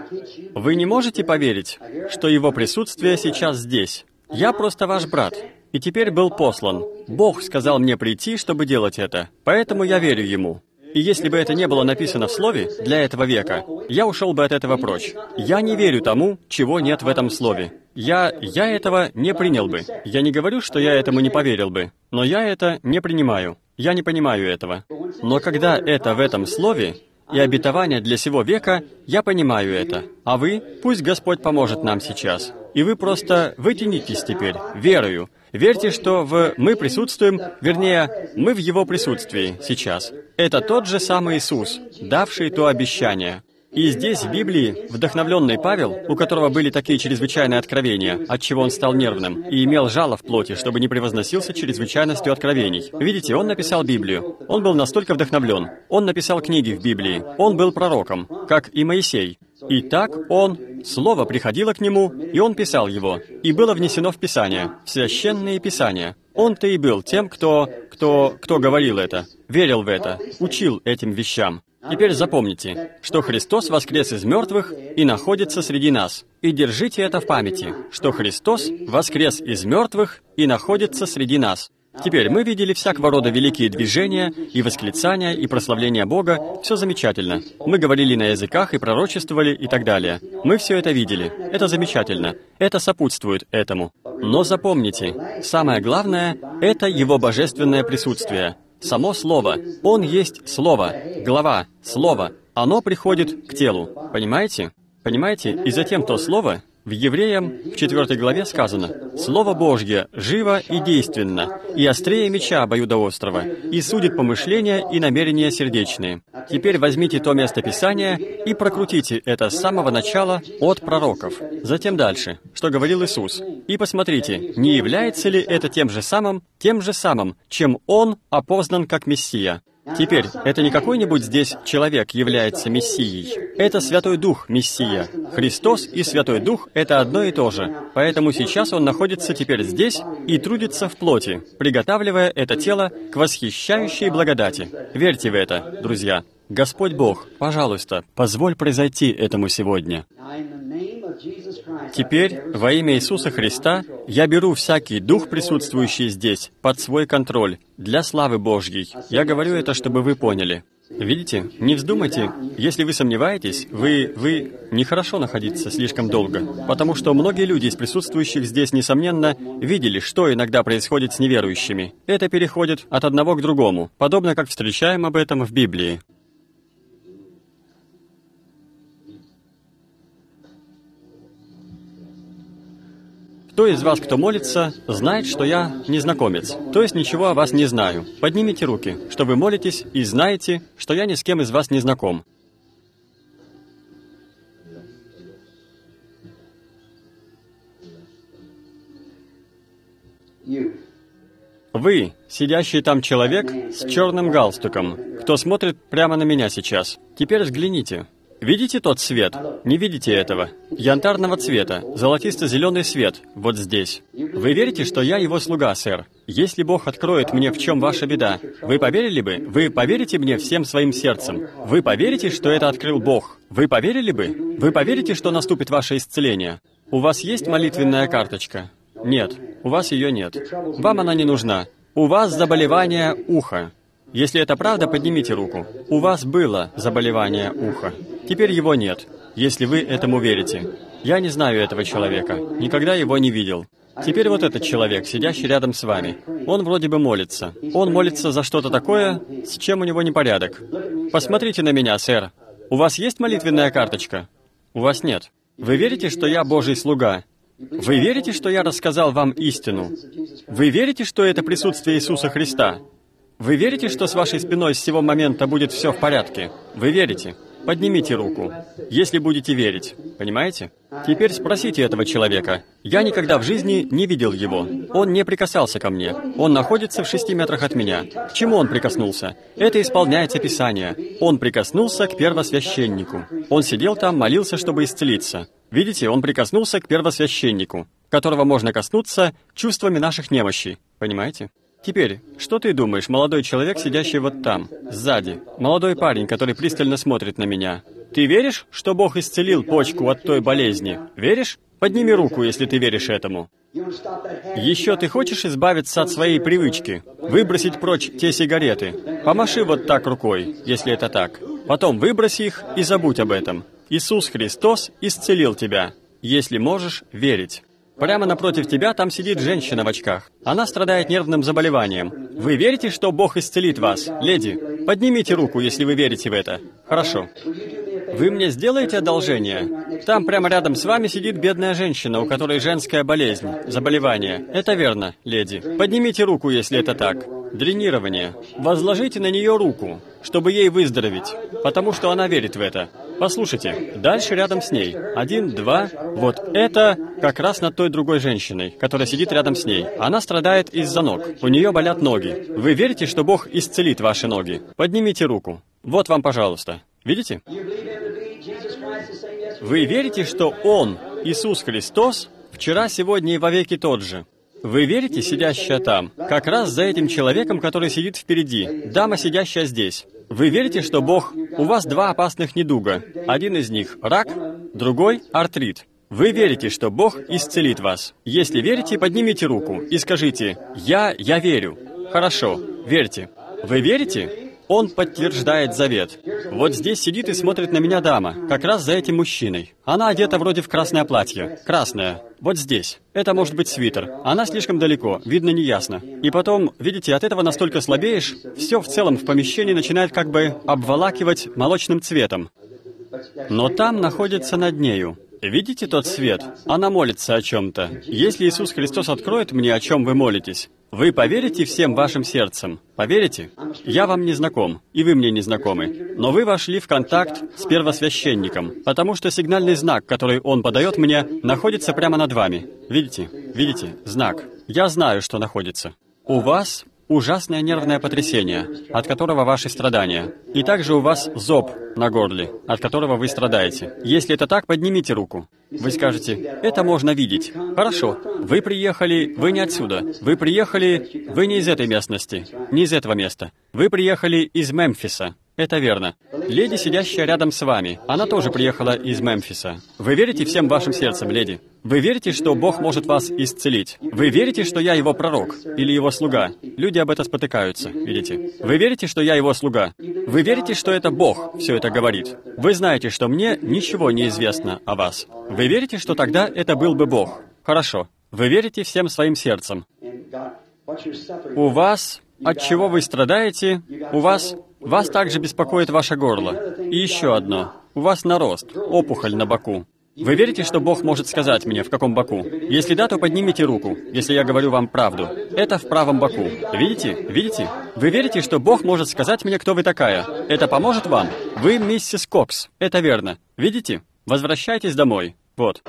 Speaker 1: Вы не можете поверить, что Его присутствие сейчас здесь. Я просто ваш брат, и теперь был послан. Бог сказал мне прийти, чтобы делать это, поэтому я верю Ему. И если бы это не было написано в Слове для этого века, я ушел бы от этого прочь. Я не верю тому, чего нет в этом Слове. Я, я этого не принял бы. Я не говорю, что я этому не поверил бы, но я это не принимаю. Я не понимаю этого. Но когда это в этом Слове, и обетование для сего века, я понимаю это. А вы, пусть Господь поможет нам сейчас. И вы просто вытянитесь теперь, верою. Верьте, что в мы присутствуем, вернее, мы в Его присутствии сейчас. Это тот же самый Иисус, давший то обещание. И здесь, в Библии, вдохновленный Павел, у которого были такие чрезвычайные откровения, отчего он стал нервным, и имел жало в плоти, чтобы не превозносился чрезвычайностью откровений. Видите, он написал Библию. Он был настолько вдохновлен. Он написал книги в Библии. Он был пророком, как и Моисей. И так он, Слово приходило к нему, и он писал его, и было внесено в Писание, в священные Писания. Он-то и был тем, кто, кто, кто говорил это, верил в это, учил этим вещам. Теперь запомните, что Христос воскрес из мертвых и находится среди нас. И держите это в памяти, что Христос воскрес из мертвых и находится среди нас. Теперь мы видели всякого рода великие движения и восклицания и прославления Бога. Все замечательно. Мы говорили на языках и пророчествовали и так далее. Мы все это видели. Это замечательно. Это сопутствует этому. Но запомните, самое главное — это Его божественное присутствие. Само Слово. Он есть Слово. Глава. Слово. Оно приходит к телу. Понимаете? Понимаете? И затем то Слово, в Евреям, в четвёртой главе сказано, «Слово Божье живо и действенно, и острее меча обоюдоострого, и судит помышления и намерения сердечные». Теперь возьмите то место Писания и прокрутите это с самого начала от пророков. Затем дальше, что говорил Иисус. И посмотрите, не является ли это тем же самым, тем же самым, чем Он опознан как Мессия. Теперь, это не какой-нибудь здесь человек является Мессией. Это Святой Дух Мессия. Христос и Святой Дух — это одно и то же. Поэтому сейчас Он находится теперь здесь и трудится в плоти, приготавливая это тело к восхищающей благодати. Верьте в это, друзья. Господь Бог, пожалуйста, позволь произойти этому сегодня. Теперь, во имя Иисуса Христа, я беру всякий дух, присутствующий здесь, под свой контроль, для славы Божьей. Я говорю это, чтобы вы поняли. Видите, не вздумайте, если вы сомневаетесь, вы, вы нехорошо находиться слишком долго, потому что многие люди из присутствующих здесь, несомненно, видели, что иногда происходит с неверующими. Это переходит от одного к другому, подобно как встречаем об этом в Библии. Кто из вас, кто молится, знает, что я незнакомец, то есть ничего о вас не знаю. Поднимите руки, что вы молитесь и знаете, что я ни с кем из вас не знаком. Вы, сидящий там человек с черным галстуком, кто смотрит прямо на меня сейчас. Теперь взгляните. Видите тот свет? Не видите этого? Янтарного цвета, золотисто-зеленый свет, вот здесь. Вы верите, что я его слуга, сэр? Если Бог откроет мне, в чем ваша беда, вы поверили бы? Вы поверите мне всем своим сердцем? Вы поверите, что это открыл Бог? Вы поверили бы? Вы поверите, что наступит ваше исцеление? У вас есть молитвенная карточка? Нет, у вас ее нет. Вам она не нужна. У вас заболевание уха. Если это правда, поднимите руку. У вас было заболевание уха. Теперь его нет, если вы этому верите. Я не знаю этого человека, никогда его не видел. Теперь вот этот человек, сидящий рядом с вами, он вроде бы молится. Он молится за что-то такое, с чем у него непорядок. Посмотрите на меня, сэр. У вас есть молитвенная карточка? У вас нет. Вы верите, что я Божий слуга? Вы верите, что я рассказал вам истину? Вы верите, что это присутствие Иисуса Христа? Вы верите, что с вашей спиной с сего момента будет все в порядке? Вы верите? Поднимите руку, если будете верить. Понимаете? Теперь спросите этого человека. Я никогда в жизни не видел его. Он не прикасался ко мне. Он находится в шести метрах от меня. К чему он прикоснулся? Это исполняется Писание. Он прикоснулся к первосвященнику. Он сидел там, молился, чтобы исцелиться. Видите, он прикоснулся к первосвященнику, которого можно коснуться чувствами наших немощей. Понимаете? Теперь, что ты думаешь, молодой человек, сидящий вот там, сзади, молодой парень, который пристально смотрит на меня? Ты веришь, что Бог исцелил почку от той болезни? Веришь? Подними руку, если ты веришь этому. Еще ты хочешь избавиться от своей привычки, выбросить прочь те сигареты? Помаши вот так рукой, если это так. Потом выброси их и забудь об этом. Иисус Христос исцелил тебя, если можешь верить. Прямо напротив тебя там сидит женщина в очках. Она страдает нервным заболеванием. Вы верите, что Бог исцелит вас? Леди, поднимите руку, если вы верите в это. Хорошо. Вы мне сделаете одолжение? Там прямо рядом с вами сидит бедная женщина, у которой женская болезнь, заболевание. Это верно, леди. Поднимите руку, если это так. Дренирование. Возложите на нее руку, чтобы ей выздороветь, потому что она верит в это. Послушайте, дальше рядом с ней. Один, два. Вот это как раз над той другой женщиной, которая сидит рядом с ней. Она страдает из-за ног. У нее болят ноги. Вы верите, что Бог исцелит ваши ноги? Поднимите руку. Вот вам, пожалуйста. Видите? Вы верите, что Он, Иисус Христос, вчера, сегодня и вовеки тот же? Вы верите, сидящая там, как раз за этим человеком, который сидит впереди, дама, сидящая здесь? Вы верите, что Бог... У вас два опасных недуга. Один из них — рак, другой — артрит. Вы верите, что Бог исцелит вас? Если верите, поднимите руку и скажите: «Я, я верю». Хорошо, верьте. Вы верите? Он подтверждает завет. Вот здесь сидит и смотрит на меня дама, как раз за этим мужчиной. Она одета вроде в красное платье. Красное. Вот здесь. Это может быть свитер. Она слишком далеко, видно неясно. И потом, видите, от этого настолько слабеешь, все в целом в помещении начинает как бы обволакивать молочным цветом. Но там находится над нею. Видите тот свет? Она молится о чем-то. Если Иисус Христос откроет мне, о чем вы молитесь, вы поверите всем вашим сердцем? Поверите? Я вам не знаком, и вы мне не знакомы. Но вы вошли в контакт с первосвященником, потому что сигнальный знак, который он подает мне, находится прямо над вами. Видите? Видите? Знак. Я знаю, что находится. У вас ужасное нервное потрясение, от которого ваши страдания. И также у вас зоб на горле, от которого вы страдаете. Если это так, поднимите руку. Вы скажете: это можно видеть. Хорошо. Вы приехали, вы не отсюда. Вы приехали, вы не из этой местности, не из этого места. Вы приехали из Мемфиса. Это верно. Леди, сидящая рядом с вами, она тоже приехала из Мемфиса. Вы верите всем вашим сердцем, леди? Вы верите, что Бог может вас исцелить? Вы верите, что я его пророк или его слуга? Люди об этом спотыкаются, видите? Вы верите, что я его слуга? Вы верите, что это Бог все это говорит? Вы знаете, что мне ничего не известно о вас. Вы верите, что тогда это был бы Бог? Хорошо. Вы верите всем своим сердцем. У вас, от чего вы страдаете, у вас... Вас также беспокоит ваше горло. И еще одно. У вас нарост, опухоль на боку. Вы верите, что Бог может сказать мне, в каком боку? Если да, то поднимите руку, если я говорю вам правду. Это в правом боку. Видите? Видите? Вы верите, что Бог может сказать мне, кто вы такая? Это поможет вам? Вы миссис Кокс. Это верно. Видите? Возвращайтесь домой. Вот.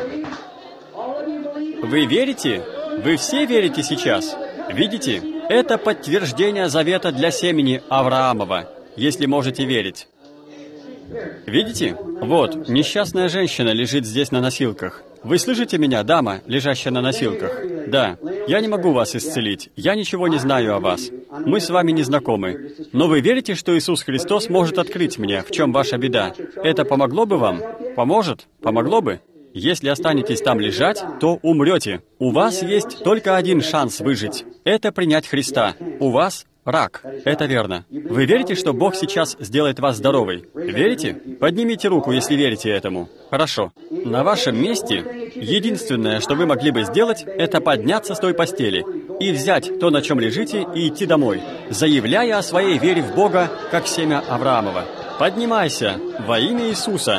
Speaker 1: Вы верите? Вы все верите сейчас? Видите? Это подтверждение завета для семени Авраамова, если можете верить. Видите? Вот, несчастная женщина лежит здесь на носилках. Вы слышите меня, дама, лежащая на носилках? Да. Я не могу вас исцелить. Я ничего не знаю о вас. Мы с вами не знакомы. Но вы верите, что Иисус Христос может открыть мне, в чем ваша беда? Это помогло бы вам? Поможет? Помогло бы? Если останетесь там лежать, то умрете. У вас есть только один шанс выжить. Это принять Христа. У вас рак. Это верно. Вы верите, что Бог сейчас сделает вас здоровой? Верите? Поднимите руку, если верите этому. Хорошо. На вашем месте единственное, что вы могли бы сделать, это подняться с той постели и взять то, на чем лежите, и идти домой, заявляя о своей вере в Бога, как семя Авраамова. Поднимайся во имя Иисуса.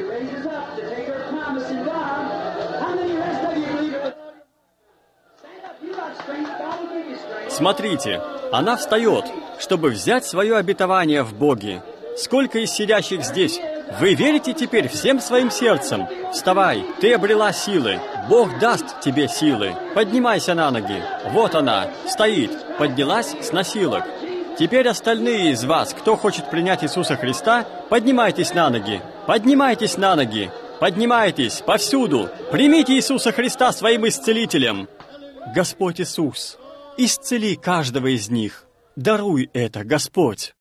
Speaker 1: Смотрите, она встает, чтобы взять свое обетование в Боге. Сколько из сидящих здесь? Вы верите теперь всем своим сердцем? Вставай, ты обрела силы. Бог даст тебе силы. Поднимайся на ноги. Вот она, стоит, поднялась с носилок. Теперь остальные из вас, кто хочет принять Иисуса Христа, поднимайтесь на ноги. Поднимайтесь на ноги. Поднимайтесь повсюду. Примите Иисуса Христа своим исцелителем. Господь Иисус, исцели каждого из них. Даруй это, Господь.